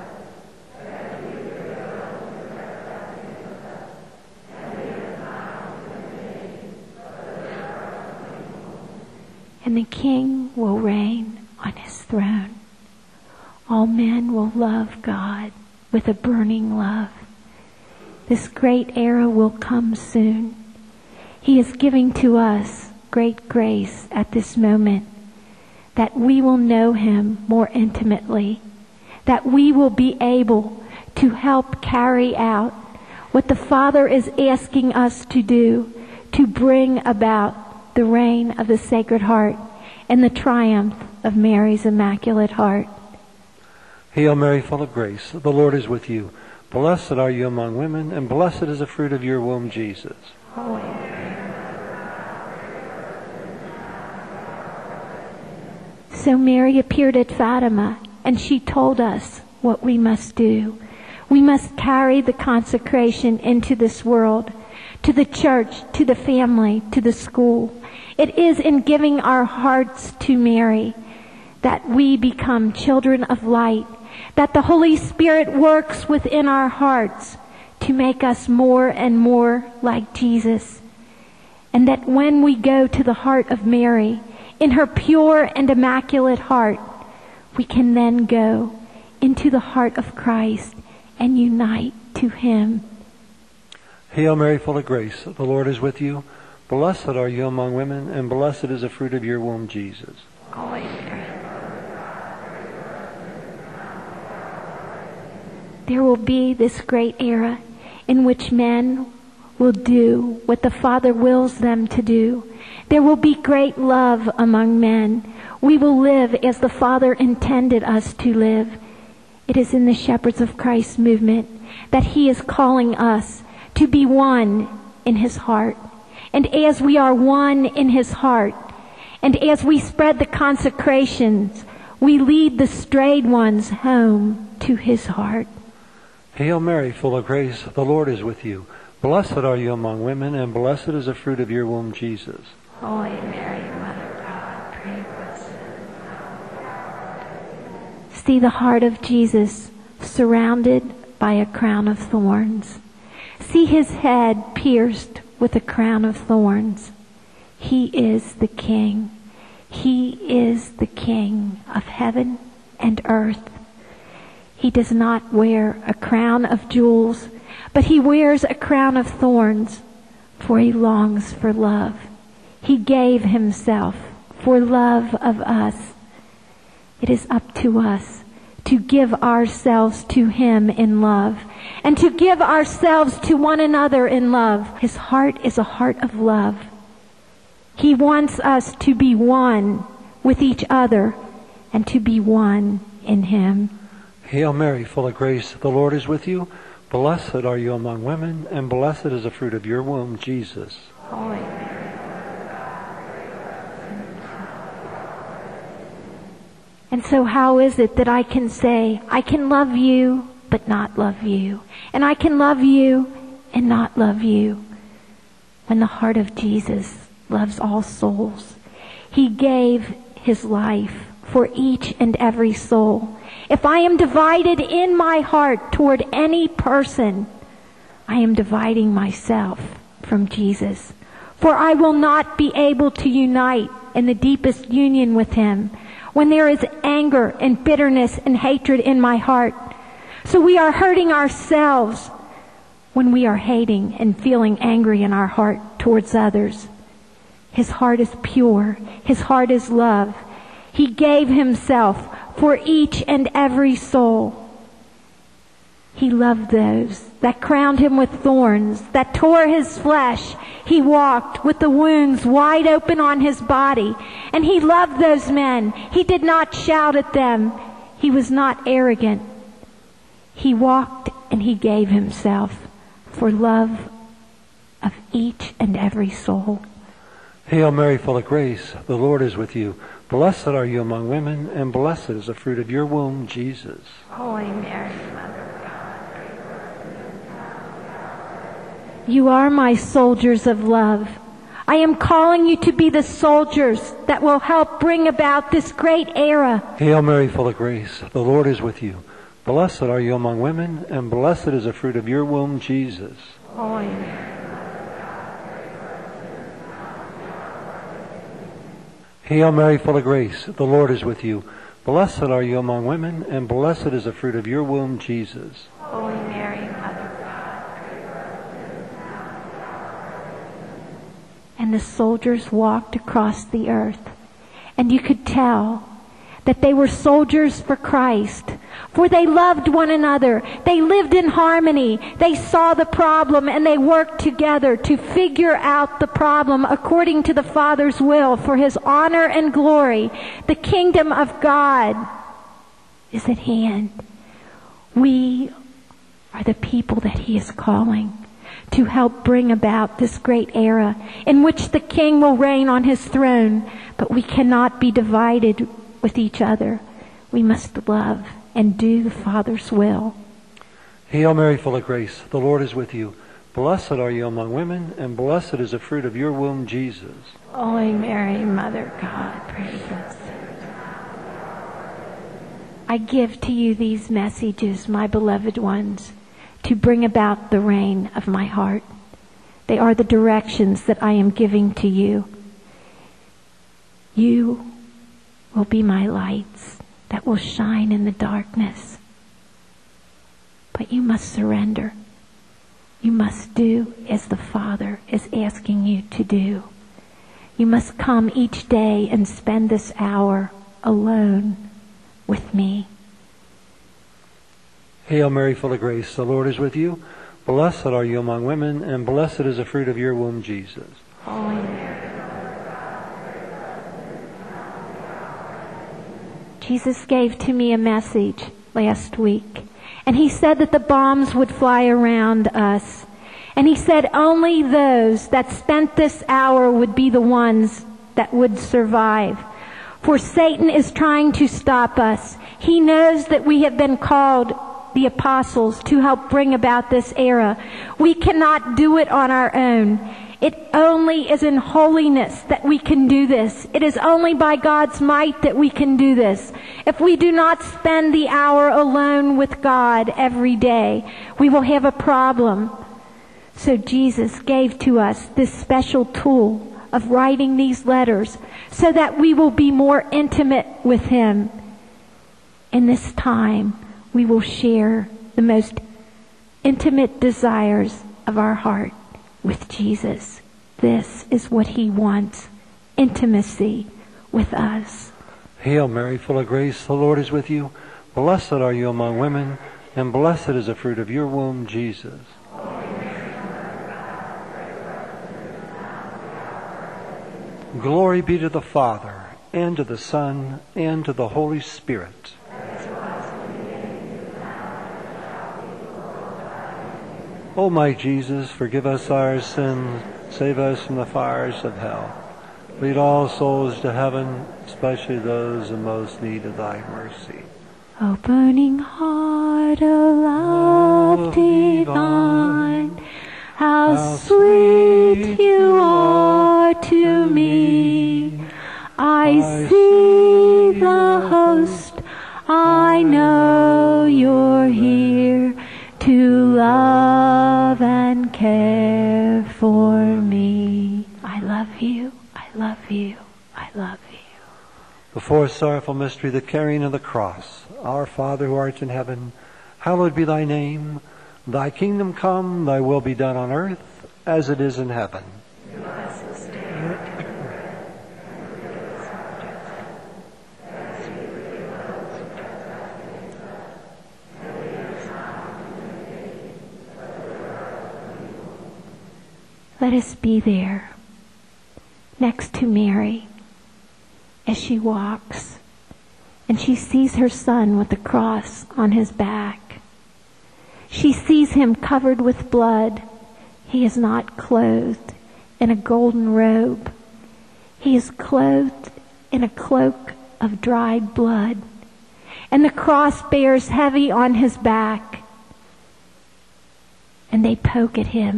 and the King will reign on his throne. All men will love God with a burning love. This great era will come soon. He is giving to us great grace at this moment, that we will know him more intimately, that we will be able to help carry out what the Father is asking us to do, to bring about the reign of the Sacred Heart and the triumph of Mary's Immaculate Heart. Hail Mary, full of grace, the Lord is with you. Blessed are you among women, and blessed is the fruit of your womb, Jesus. Holy Mary. So Mary appeared at Fatima, and she told us what we must do. We must carry the consecration into this world, to the church, to the family, to the school. It is in giving our hearts to Mary that we become children of light, that the Holy Spirit works within our hearts to make us more and more like Jesus. And that when we go to the heart of Mary, in her pure and immaculate heart, we can then go into the heart of Christ and unite to him. Hail Mary, full of grace, the Lord is with you. Blessed are you among women, and blessed is the fruit of your womb, Jesus. Holy Mary. There will be this great era in which men will do what the Father wills them to do. There will be great love among men. We will live as the Father intended us to live. It is in the Shepherds of Christ movement that he is calling us to be one in his heart. And as we are one in his heart, and as we spread the consecrations, we lead the strayed ones home to his heart. Hail Mary, full of grace, the Lord is with you. Blessed are you among women, and blessed is the fruit of your womb, Jesus. Holy Mary, Mother of God, pray for us. See the heart of Jesus surrounded by a crown of thorns. See his head pierced with a crown of thorns. He is the King. He is the King of heaven and earth. He does not wear a crown of jewels, but he wears a crown of thorns, for he longs for love. He gave himself for love of us. It is up to us to give ourselves to him in love, and to give ourselves to one another in love. His heart is a heart of love. He wants us to be one with each other and to be one in him. Hail Mary, full of grace, the Lord is with you. Blessed are you among women, and blessed is the fruit of your womb, Jesus. Holy Mary. And so how is it that I can say, I can love you, but not love you? And I can love you and not love you? When the heart of Jesus loves all souls. He gave his life for each and every soul. If I am divided in my heart toward any person, I am dividing myself from Jesus. For I will not be able to unite in the deepest union with him when there is anger and bitterness and hatred in my heart. So we are hurting ourselves when we are hating and feeling angry in our heart towards others. His heart is pure. His heart is love. He gave himself for each and every soul. He loved those that crowned him with thorns, that tore his flesh. He walked with the wounds wide open on his body. And he loved those men. He did not shout at them. He was not arrogant. He walked and he gave himself for love of each and every soul. Hail Mary, full of grace, the Lord is with you. Blessed are you among women, and blessed is the fruit of your womb, Jesus. Holy Mary, Mother of God. You are my soldiers of love. I am calling you to be the soldiers that will help bring about this great era. Hail Mary, full of grace, the Lord is with you. Blessed are you among women, and blessed is the fruit of your womb, Jesus. Holy Mary. Hail Mary, full of grace, the Lord is with you. Blessed are you among women, and blessed is the fruit of your womb, Jesus. Holy Mary, Mother of God. And the soldiers walked across the earth, and you could tell that they were soldiers for Christ, for they loved one another. They lived in harmony. They saw the problem, and they worked together to figure out the problem according to the Father's will for His honor and glory. The kingdom of God is at hand. We are the people that He is calling to help bring about this great era in which the King will reign on His throne. But we cannot be divided with each other. We must love and do the Father's will. Hail Mary, full of grace, the Lord is with you. Blessed are you among women, and blessed is the fruit of your womb, Jesus. Holy Mary, Mother of God, pray for us. I give to you these messages, my beloved ones, to bring about the reign of my heart. They are the directions that I am giving to you. You will be my lights that will shine in the darkness. But you must surrender. You must do as the Father is asking you to do. You must come each day and spend this hour alone with me. Hail Mary, full of grace, the Lord is with you. Blessed are you among women, and blessed is the fruit of your womb, Jesus. Holy Mary. Jesus gave to me a message last week, and He said that the bombs would fly around us. And He said only those that spent this hour would be the ones that would survive. For Satan is trying to stop us. He knows that we have been called the apostles to help bring about this era. We cannot do it on our own. It only is in holiness that we can do this. It is only by God's might that we can do this. If we do not spend the hour alone with God every day, we will have a problem. So Jesus gave to us this special tool of writing these letters so that we will be more intimate with Him. In this time, we will share the most intimate desires of our heart with Jesus. This is what He wants, intimacy with us. Hail Mary, full of grace, the Lord is with you. Blessed are you among women, and blessed is the fruit of your womb, Jesus. Glory be to the Father, and to the Son, and to the Holy Spirit. O my Jesus, forgive us our sins, save us from the fires of hell. Lead all souls to heaven, especially those in most need of thy mercy. O burning heart of love divine, how sweet you are to me. I see the host, I know you're here to love and care for me. I love you, I love you, I love you. The fourth sorrowful mystery, the carrying of the cross. Our Father who art in heaven, hallowed be thy name. Thy kingdom come, thy will be done on earth as it is in heaven. Give us this day our daily bread, and forgive us our trespasses, as we forgive those who trespass against us. And lead us not into temptation, but deliver us from evil. Let us be there, next to Mary, as she walks, and she sees her son with the cross on his back. She sees him covered with blood. He is not clothed in a golden robe. He is clothed in a cloak of dried blood. And the cross bears heavy on his back. And they poke at him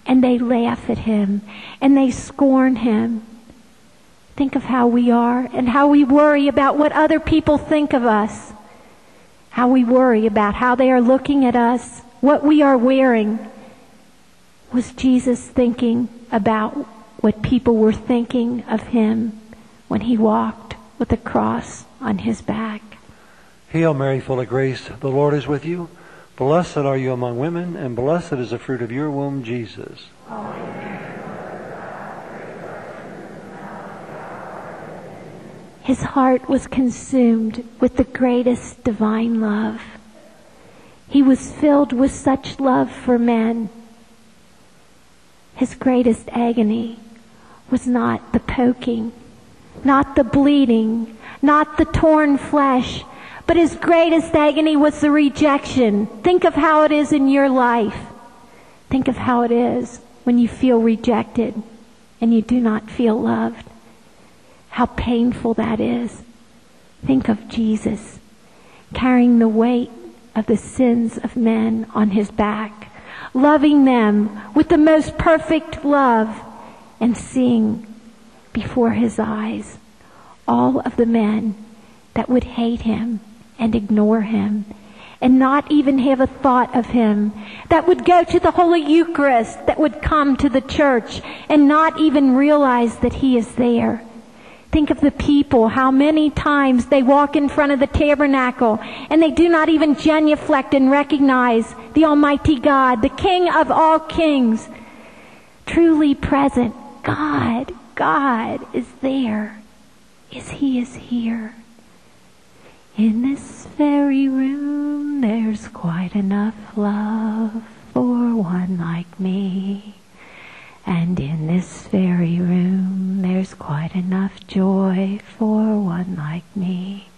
and they laugh at him and they scorn him. Think of how we are and how we worry about what other people think of us. How we worry about how they are looking at us, what we are wearing. Was Jesus thinking about what people were thinking of him when he walked with a cross on his back? Hail Mary, full of grace, the Lord is with you. Blessed are you among women, and blessed is the fruit of your womb, Jesus. His heart was consumed with the greatest divine love. He was filled with such love for men. His greatest agony was not the poking, not the bleeding, not the torn flesh, but his greatest agony was the rejection. Think of how it is in your life. Think of how it is when you feel rejected and you do not feel loved. How painful that is. Think of Jesus carrying the weight of the sins of men on his back, loving them with the most perfect love, and seeing before his eyes all of the men that would hate him and ignore him and not even have a thought of him, that would go to the Holy Eucharist, that would come to the church and not even realize that he is there. Think of the people, how many times they walk in front of the tabernacle and they do not even genuflect and recognize the Almighty God, the King of all kings, truly present. God is there. He is here. In this very room there's quite enough love for one like me. And in this very room there's quite enough joy for one like me.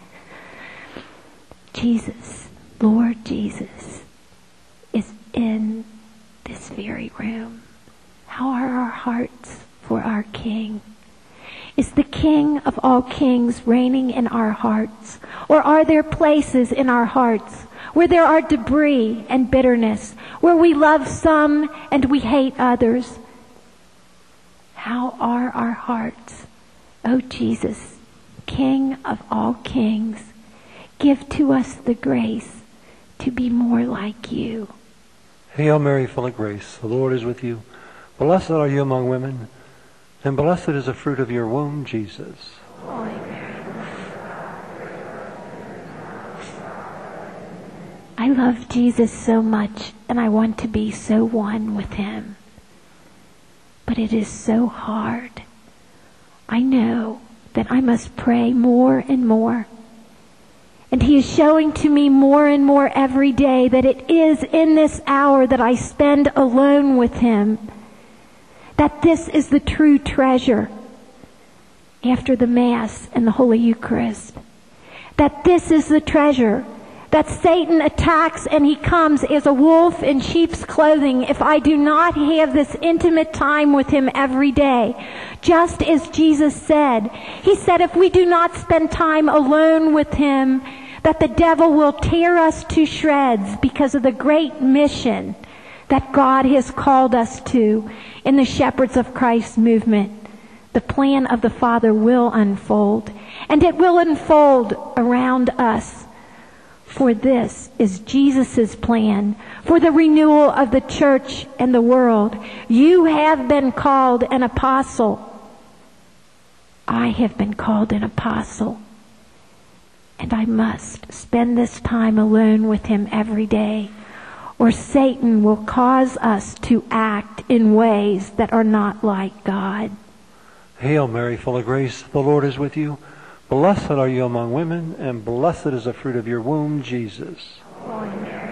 Jesus, Lord Jesus, is in this very room. How are our hearts for our King? Is the King of all kings reigning in our hearts? Or are there places in our hearts where there are debris and bitterness, where we love some and we hate others? How are our hearts? Oh Jesus, King of all kings, give to us the grace to be more like you. Hail Mary, full of grace, the Lord is with you. Blessed are you among women, and blessed is the fruit of your womb, Jesus. Holy Mary. I love Jesus so much, and I want to be so one with him. But it is so hard. I know that I must pray more and more. And he is showing to me more and more every day that it is in this hour that I spend alone with him, that this is the true treasure after the Mass and the Holy Eucharist. That this is the treasure that Satan attacks, and he comes as a wolf in sheep's clothing if I do not have this intimate time with him every day. Just as Jesus said. He said if we do not spend time alone with him, that the devil will tear us to shreds because of the great mission that God has called us to in the Shepherds of Christ movement. The plan of the Father will unfold, and it will unfold around us. For this is Jesus' plan for the renewal of the church and the world. You have been called an apostle. I have been called an apostle. And I must spend this time alone with him every day, or Satan will cause us to act in ways that are not like God. Hail Mary, full of grace, the Lord is with you. Blessed are you among women, and blessed is the fruit of your womb, Jesus. Holy Mary.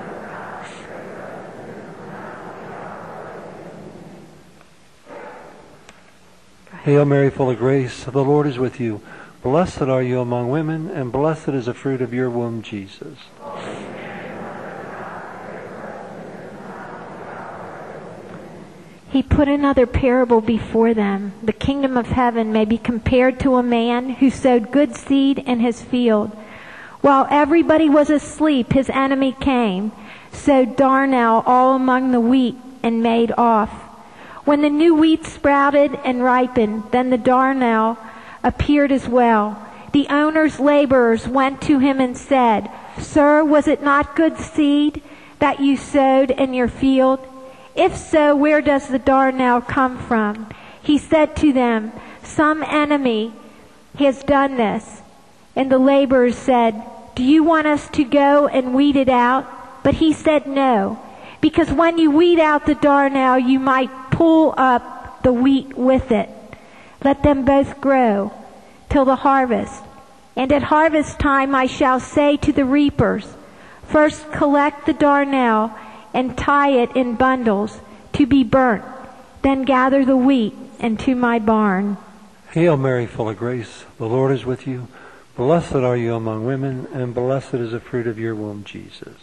Hail Mary, full of grace, the Lord is with you. Blessed are you among women, and blessed is the fruit of your womb, Jesus. He put another parable before them. The kingdom of heaven may be compared to a man who sowed good seed in his field. While everybody was asleep, his enemy came, sowed darnel all among the wheat, and made off. When the new wheat sprouted and ripened, then the darnel appeared as well. The owner's laborers went to him and said, Sir, was it not good seed that you sowed in your field? If so, where does the darnel come from? He said to them, Some enemy has done this. And the laborers said, Do you want us to go and weed it out? But he said, No, because when you weed out the darnel, you might pull up the wheat with it. Let them both grow till the harvest. And at harvest time I shall say to the reapers, First collect the darnel and tie it in bundles to be burnt. Then gather the wheat into my barn. Hail Mary, full of grace, the Lord is with you. Blessed are you among women, and blessed is the fruit of your womb, Jesus.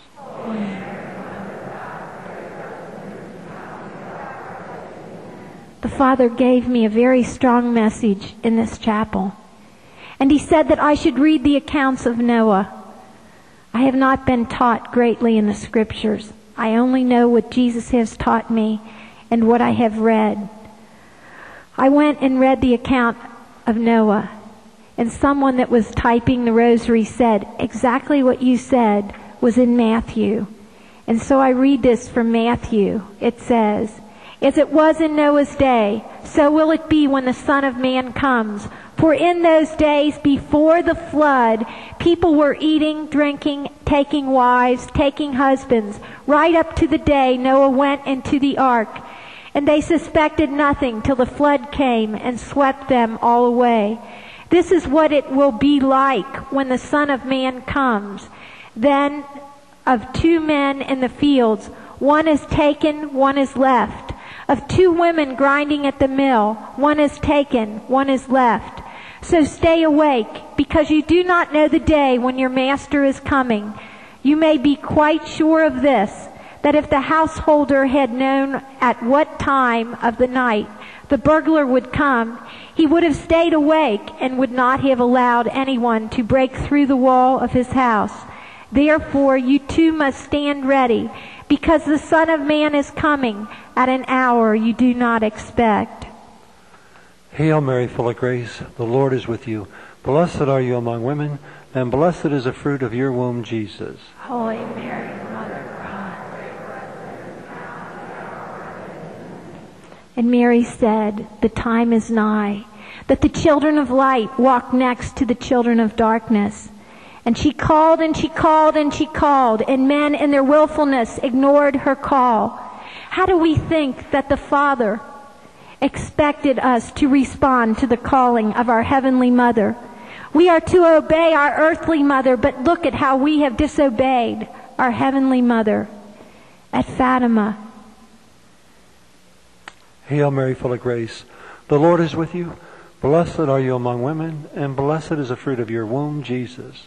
The Father gave me a very strong message in this chapel. And he said that I should read the accounts of Noah. I have not been taught greatly in the scriptures. I only know what Jesus has taught me and what I have read. I went and read the account of Noah, and someone that was typing the rosary said, exactly what you said was in Matthew. And so I read this from Matthew. It says, As it was in Noah's day, so will it be when the Son of Man comes. For in those days before the flood, people were eating, drinking, taking wives, taking husbands, right up to the day Noah went into the ark. And they suspected nothing till the flood came and swept them all away. This is what it will be like when the Son of Man comes. Then of 2 men in the fields, one is taken, one is left. Of 2 women grinding at the mill, one is taken, one is left. So stay awake, because you do not know the day when your master is coming. You may be quite sure of this, that if the householder had known at what time of the night the burglar would come, he would have stayed awake and would not have allowed anyone to break through the wall of his house. Therefore you too must stand ready, because the Son of Man is coming at an hour you do not expect. Hail Mary, full of grace, the Lord is with you. Blessed are you among women, and blessed is the fruit of your womb, Jesus. Holy Mary, Mother of God. And Mary said, The time is nigh, that the children of light walk next to the children of darkness. And she called and she called and she called, and men in their willfulness ignored her call. How do we think that the Father expected us to respond to the calling of our Heavenly Mother? We are to obey our earthly mother, but look at how we have disobeyed our Heavenly Mother at Fatima. Hail Mary, full of grace, the Lord is with you. Blessed are you among women, and blessed is the fruit of your womb, Jesus.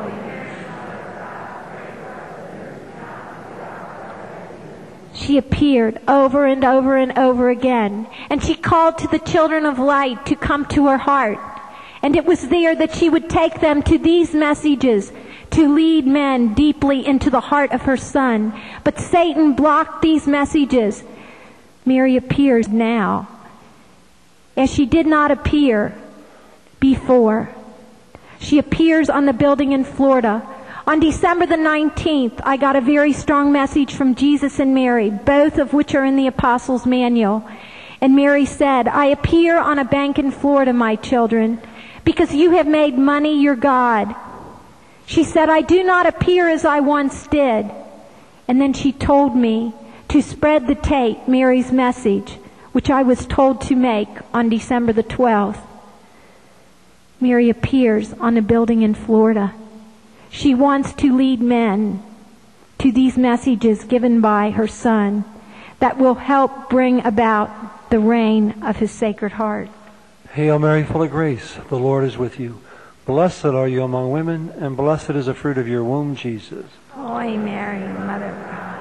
She appeared over and over and over again, and she called to the children of light to come to her heart. And it was there that she would take them to these messages to lead men deeply into the heart of her Son. But Satan blocked these messages. Mary appears now, as she did not appear before. She appears on the building in Florida. On December the 19th, I got a very strong message from Jesus and Mary, both of which are in the Apostles' Manual. And Mary said, I appear on a bank in Florida, my children, because you have made money your God. She said, I do not appear as I once did. And then she told me to spread the tape, Mary's message, which I was told to make on December the 12th. Mary appears on a building in Florida. She wants to lead men to these messages given by her Son that will help bring about the reign of his Sacred Heart. Hail Mary, full of grace, the Lord is with you. Blessed are you among women, and blessed is the fruit of your womb, Jesus. Holy Mary, Mother of God.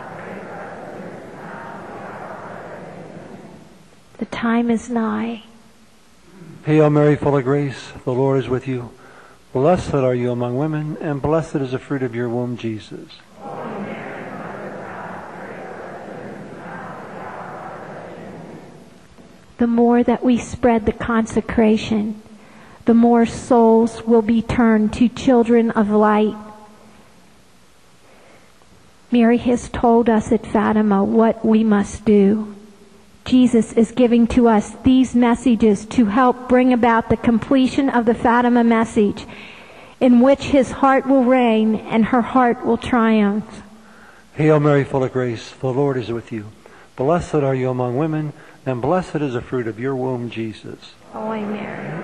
The time is nigh. Hail Mary, full of grace, the Lord is with you. Blessed are you among women, and blessed is the fruit of your womb, Jesus. the more that we spread the consecration, the more souls will be turned to children of light. Mary has told us at Fatima what we must do. Jesus is giving to us these messages to help bring about the completion of the Fatima message, in which his heart will reign and her heart will triumph. Hail Mary, full of grace, the Lord is with you. Blessed are you among women, and blessed is the fruit of your womb, Jesus. Holy Mary.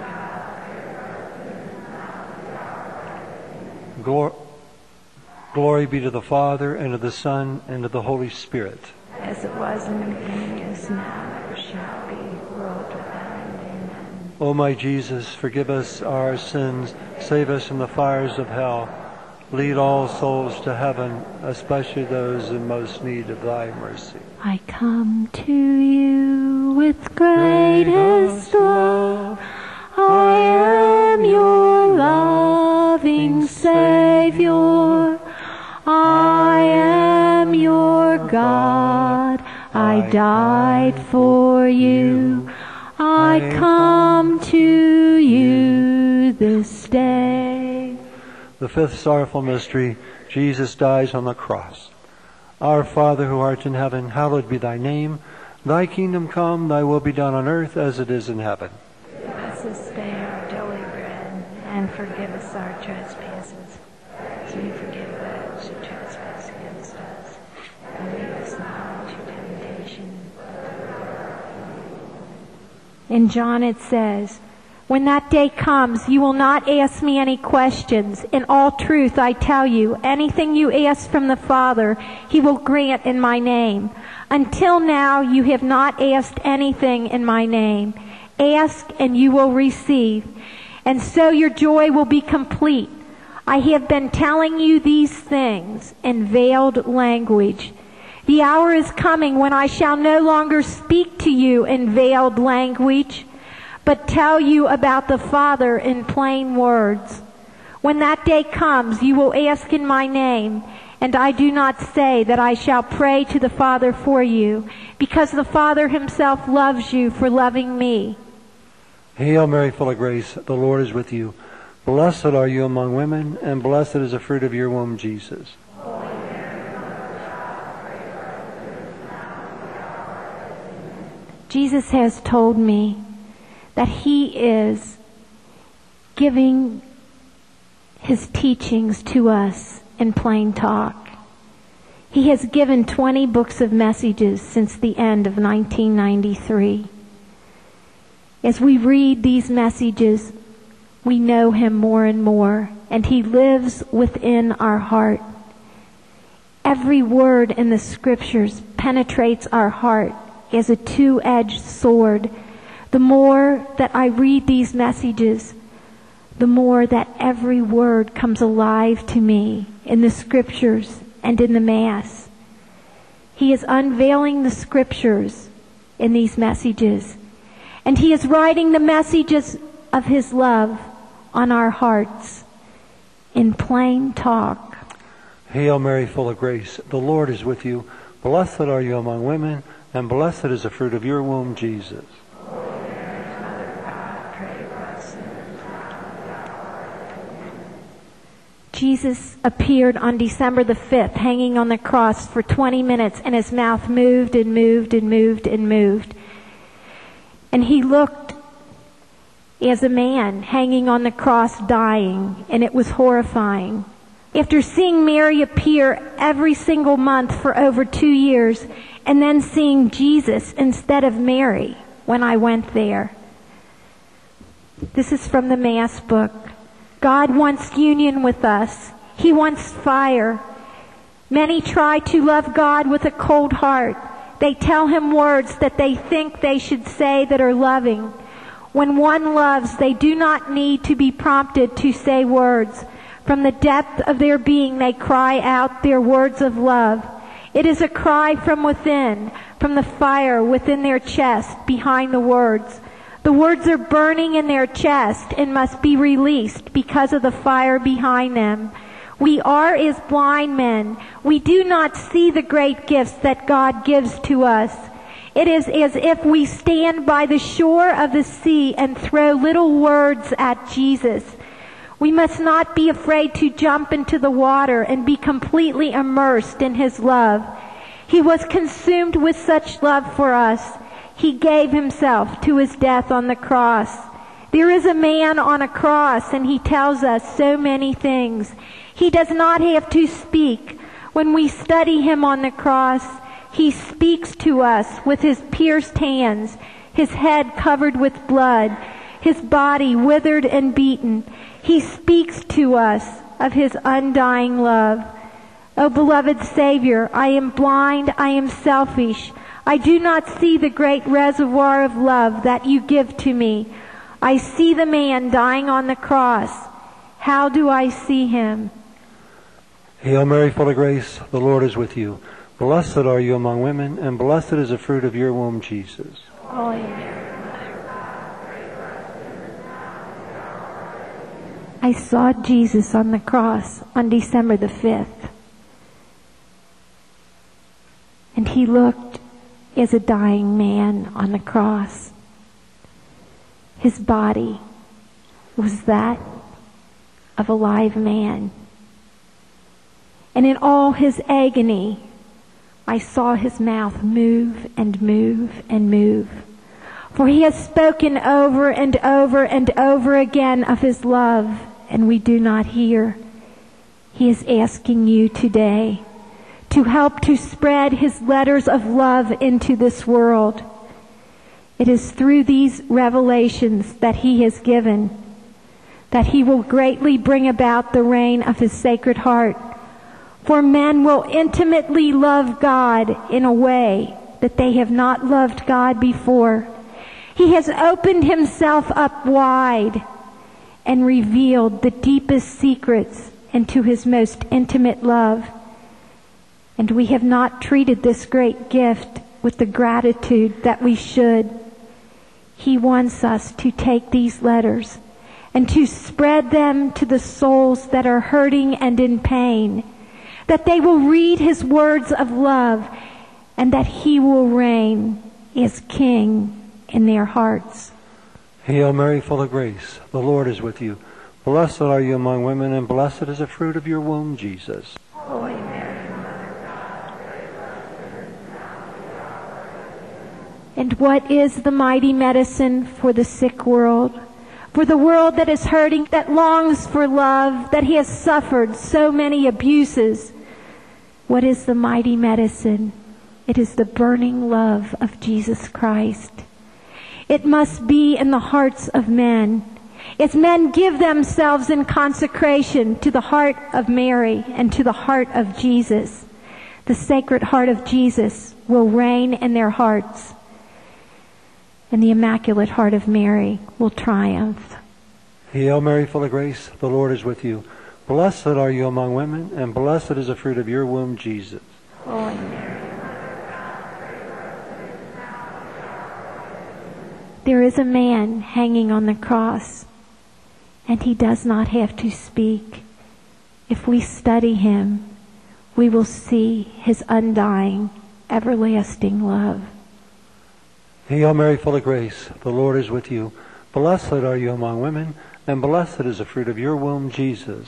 Glory be to the Father, and to the Son, and to the Holy Spirit. As it was in the beginning, is now, ever shall be, world without end. Amen. O my Jesus, forgive us our sins, save us from the fires of hell, lead all souls to heaven, especially those in most need of thy mercy. I come to you with greatest love. I am your loving Savior. I am your God. I died for you. I come to you this day. The fifth sorrowful mystery, Jesus dies on the cross. Our Father who art in heaven, hallowed be thy name. Thy kingdom come, thy will be done on earth as it is in heaven. Give us this day our daily bread, and forgive us our trespasses, as we forgive those who trespass against us. And lead us not into temptation. In John it says, when that day comes, you will not ask me any questions. In all truth, I tell you, anything you ask from the Father, he will grant in my name. Until now, you have not asked anything in my name. Ask and you will receive, and so your joy will be complete. I have been telling you these things in veiled language. The hour is coming when I shall no longer speak to you in veiled language, but tell you about the Father in plain words. When that day comes, you will ask in my name, and I do not say that I shall pray to the Father for you, because the Father himself loves you for loving me. Hail Mary, full of grace, the Lord is with you. Blessed are you among women, and blessed is the fruit of your womb, Jesus. Jesus has told me that he is giving his teachings to us in plain talk. He has given 20 books of messages since the end of 1993. As we read these messages, we know him more and more, and he lives within our heart. Every word in the scriptures penetrates our heart as a two-edged sword. The more that I read these messages, the more that every word comes alive to me in the scriptures and in the Mass. He is unveiling the scriptures in these messages, and he is writing the messages of his love on our hearts in plain talk. Hail Mary, full of grace, the Lord is with you. Blessed are you among women, and blessed is the fruit of your womb, Jesus. Jesus appeared on December the 5th, hanging on the cross for 20 minutes, and his mouth moved and moved and moved and moved. And he looked as a man hanging on the cross dying, and it was horrifying. After seeing Mary appear every single month for over 2 years, and then seeing Jesus instead of Mary when I went there. This is from the Mass book. God wants union with us. He wants fire. Many try to love God with a cold heart. They tell him words that they think they should say that are loving. When one loves, they do not need to be prompted to say words. From the depth of their being, they cry out their words of love. It is a cry from within, from the fire within their chest, behind the words. The words are burning in their chest and must be released because of the fire behind them. We are as blind men. We do not see the great gifts that God gives to us. It is as if we stand by the shore of the sea and throw little words at Jesus. We must not be afraid to jump into the water and be completely immersed in His love. He was consumed with such love for us. He gave Himself to His death on the cross. There is a man on a cross, and He tells us so many things. He does not have to speak. When we study Him on the cross, He speaks to us with His pierced hands, His head covered with blood, His body withered and beaten. He speaks to us of His undying love. O beloved Savior, I am blind, I am selfish. I do not see the great reservoir of love that You give to me. I see the man dying on the cross. How do I see Him? Hail Mary, full of grace, the Lord is with you. Blessed are you among women, and blessed is the fruit of your womb, Jesus. Holy Mary. I saw Jesus on the cross on December the 5th. And He looked as a dying man on the cross. His body was that of a live man. And in all His agony, I saw His mouth move and move and move. For He has spoken over and over and over again of His love, and we do not hear. He is asking you today to help to spread His letters of love into this world. It is through these revelations that He has given that He will greatly bring about the reign of His Sacred Heart. For men will intimately love God in a way that they have not loved God before. He has opened Himself up wide and revealed the deepest secrets into His most intimate love. And we have not treated this great gift with the gratitude that we should. He wants us to take these letters and to spread them to the souls that are hurting and in pain, that they will read His words of love, and that He will reign as King in their hearts. Hail Mary, full of grace, the Lord is with you. Blessed are you among women, and blessed is the fruit of your womb, Jesus. Holy Mary, and what is the mighty medicine for the sick world? For the world that is hurting, that longs for love, that has suffered so many abuses. What is the mighty medicine? It is the burning love of Jesus Christ. It must be in the hearts of men. As men give themselves in consecration to the heart of Mary and to the heart of Jesus, the Sacred Heart of Jesus will reign in their hearts, and the Immaculate Heart of Mary will triumph. Hail Mary, full of grace, the Lord is with you. Blessed are you among women, and blessed is the fruit of your womb, Jesus. Holy Mary. There is a man hanging on the cross, and he does not have to speak. If we study him, we will see his undying, everlasting love. Hail Mary, full of grace, the Lord is with you. Blessed are you among women, and blessed is the fruit of your womb, Jesus.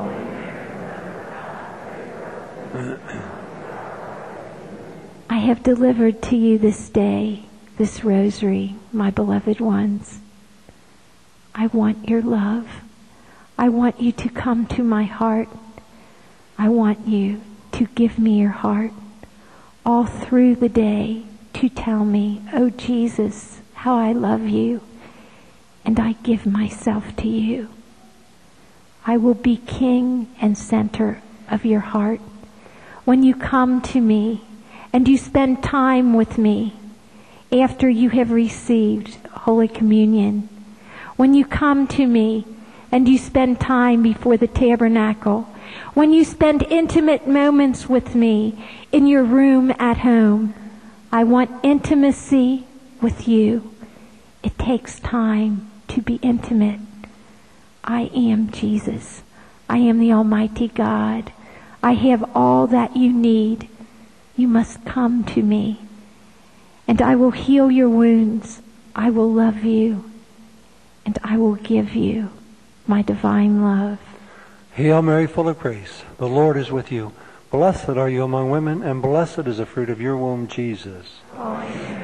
I have delivered to you this day this rosary, my beloved ones. I want your love. I want you to come to my heart. I want you to give me your heart all through the day, to tell me, oh Jesus, how I love you, and I give myself to you. I will be king and center of your heart. When you come to me and you spend time with me after you have received Holy Communion, when you come to me and you spend time before the tabernacle, when you spend intimate moments with me in your room at home, I want intimacy with you. It takes time to be intimate. I am Jesus. I am the Almighty God. I have all that you need. You must come to me. and I will heal your wounds. I will love you, and I will give you my divine love. Hail Mary, full of grace, the Lord is with you. Blessed are you among women, and blessed is the fruit of your womb, Jesus. Holy Mary.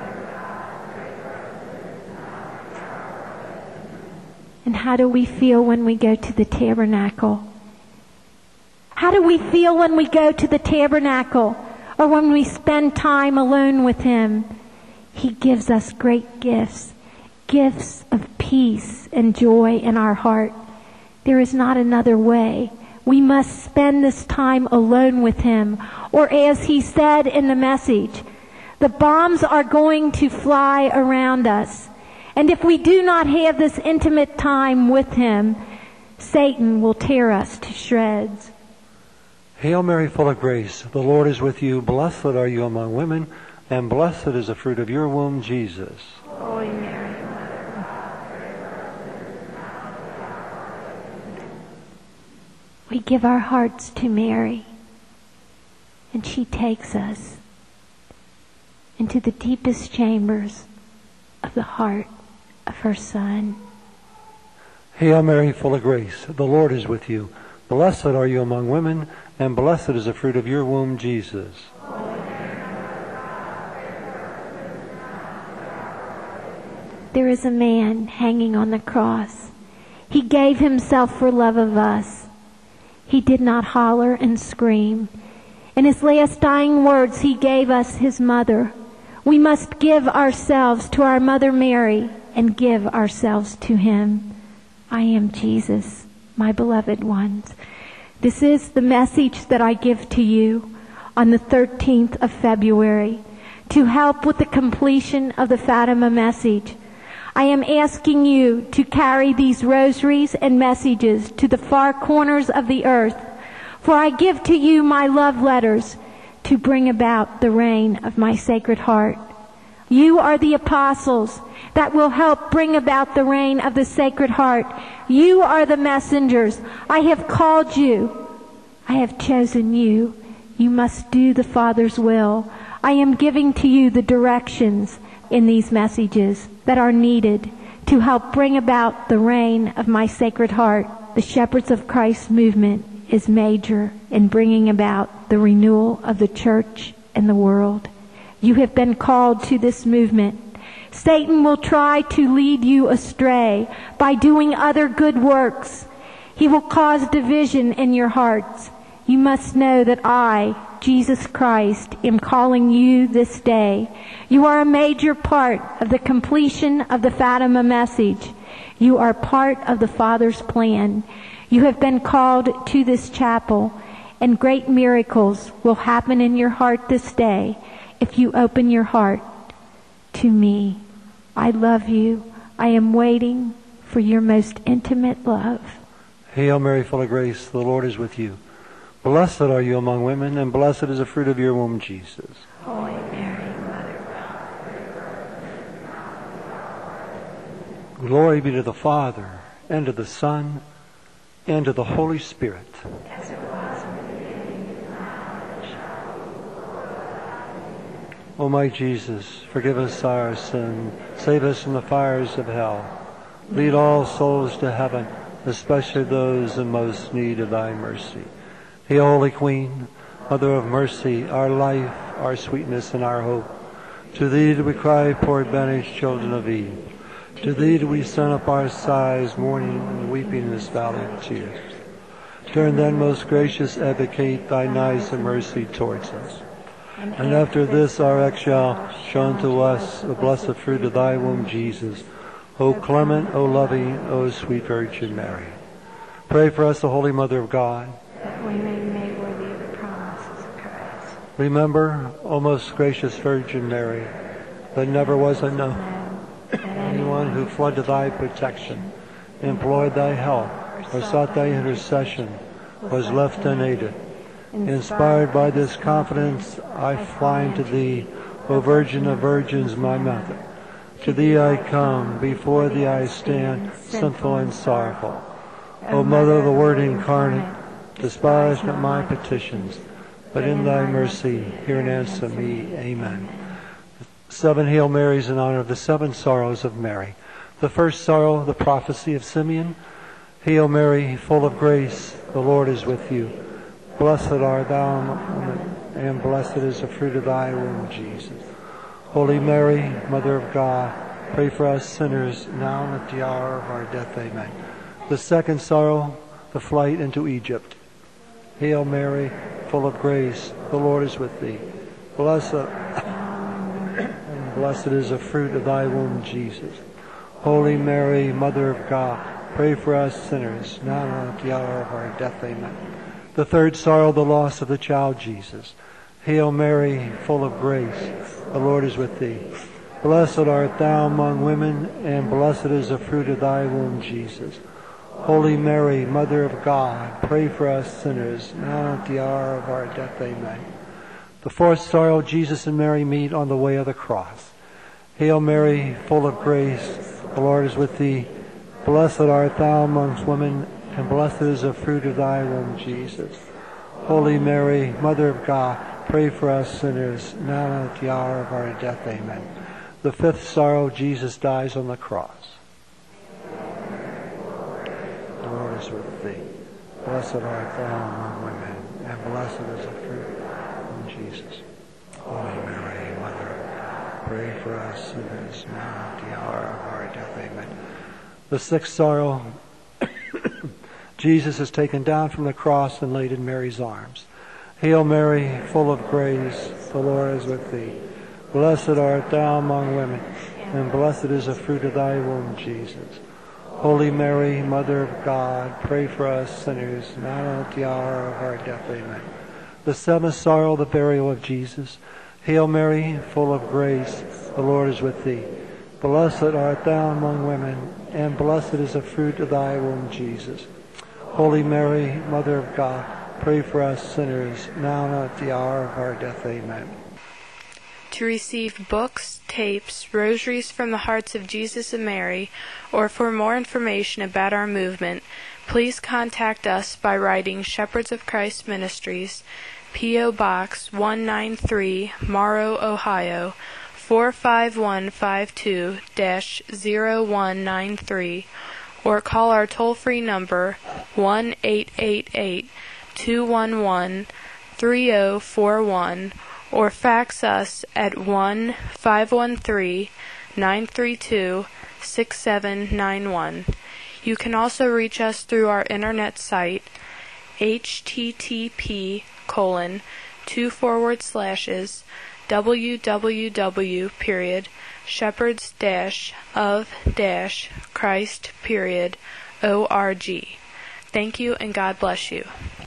And how do we feel when we go to the tabernacle? How do we feel when we go to the tabernacle or when we spend time alone with Him? He gives us great gifts, gifts of peace and joy in our heart. There is not another way. We must spend this time alone with Him. Or as He said in the message, the bombs are going to fly around us. And if we do not have this intimate time with Him, Satan will tear us to shreds. Hail Mary, full of grace, the Lord is with you. Blessed are you among women, and blessed is the fruit of your womb, Jesus. Holy Mary, Mother of God. We give our hearts to Mary, and she takes us into the deepest chambers of the heart of her Son. Hail Mary, full of grace, the Lord is with you. Blessed are you among women, and blessed is the fruit of your womb, Jesus. There is a man hanging on the cross. He gave himself for love of us. He did not holler and scream. In his last dying words, he gave us his mother. We must give ourselves to our Mother Mary and give ourselves to him. I am Jesus, my beloved ones. This is the message that I give to you on the 13th of February to help with the completion of the Fatima message. I am asking you to carry these rosaries and messages to the far corners of the earth, for I give to you my love letters to bring about the reign of my Sacred Heart. You are the apostles that will help bring about the reign of the Sacred Heart. You are the messengers. I have called you. I have chosen you. You must do the Father's will. I am giving to you the directions in these messages that are needed to help bring about the reign of my Sacred Heart. The Shepherds of Christ movement is major in bringing about the renewal of the church and the world. You have been called to this movement. Satan will try to lead you astray by doing other good works. He will cause division in your hearts. You must know that I, Jesus Christ, am calling you this day. You are a major part of the completion of the Fatima message. You are part of the Father's plan. You have been called to this chapel, and great miracles will happen in your heart this day if you open your heart to me. I love you. I am waiting for your most intimate love. Hail Mary, full of grace, the Lord is with you. Blessed are you among women, and blessed is the fruit of your womb, Jesus. Holy Mary, Mother of God. Glory be to the Father, and to the Son, and to the Holy Spirit. As it was in the beginning, O my Jesus, forgive us our sin, save us from the fires of hell. Lead all souls to heaven, especially those in most need of thy mercy. Hail, Holy Queen, Mother of mercy, our life, our sweetness, and our hope. To thee do we cry, poor banished children of Eve. To thee do we send up our sighs, mourning and weeping in this valley of tears. Turn then, most gracious Advocate, thine eyes of mercy towards us. And after this our exile, show to us the blessed fruit of thy womb, Jesus. O clement, O loving, O sweet Virgin Mary. Pray for us, the Holy Mother of God. that we may be made worthy of the promises of Christ. Remember, O most gracious Virgin Mary, that never was it known anyone who fled to thy protection, implored thy help, or sought thy intercession, was left unaided. Inspired by this confidence, I fly to thee, O Virgin of Virgins, my Mother. To thee I come, before thee I stand, sinful and sorrowful. O Mother of the Word incarnate, despise not my petitions, but in thy mercy hear and answer me. Amen. 7 Hail Marys in honor of the 7 sorrows of Mary. The first sorrow, the prophecy of Simeon. Hail Mary, full of grace, the Lord is with you. Blessed art thou among women, and blessed is the fruit of thy womb, Jesus. Holy Mary, Mother of God, pray for us sinners, now and at the hour of our death. Amen. The second sorrow, the flight into Egypt. Hail Mary, full of grace, the Lord is with thee. Blessed and blessed is the fruit of thy womb, Jesus. Holy Mary, Mother of God, pray for us sinners, now and at the hour of our death. Amen. The third sorrow, the loss of the child Jesus. Hail Mary, full of grace, the Lord is with thee. Blessed art thou among women, and blessed is the fruit of thy womb, Jesus. Holy Mary, Mother of God, pray for us sinners, now and at the hour of our death. Amen. The fourth sorrow, Jesus and Mary meet on the way of the cross. Hail Mary, full of grace, the Lord is with thee. Blessed art thou amongst women, and blessed is the fruit of thy womb, Jesus. Holy Mary, Mother of God, pray for us sinners, now and at the hour of our death. Amen. The fifth sorrow, Jesus dies on the cross. The Lord is with thee. Blessed art thou among women, and blessed is the fruit of thy womb, Jesus. Holy Mary, Mother of God, pray for us sinners, now at the hour of our death. Amen. The sixth sorrow, Jesus is taken down from the cross and laid in Mary's arms. Hail Mary, full of grace, the Lord is with thee. Blessed art thou among women, and blessed is the fruit of thy womb, Jesus. Holy Mary, Mother of God, pray for us sinners, now and at the hour of our death. Amen. The seventh sorrow, the burial of Jesus. Hail Mary, full of grace, the Lord is with thee. Blessed art thou among women, and blessed is the fruit of thy womb, Jesus. Holy Mary, Mother of God, pray for us sinners, now and at the hour of our death. Amen. To receive books, tapes, rosaries from the hearts of Jesus and Mary, or for more information about our movement, please contact us by writing Shepherds of Christ Ministries, P.O. Box 193, Morrow, Ohio, 45152-0193, or call our toll-free number 1-888-211-3041, or fax us at 1-513-932-6791. You can also reach us through our internet site, http://www.shepherds-of-christ.org. Thank you, and God bless you.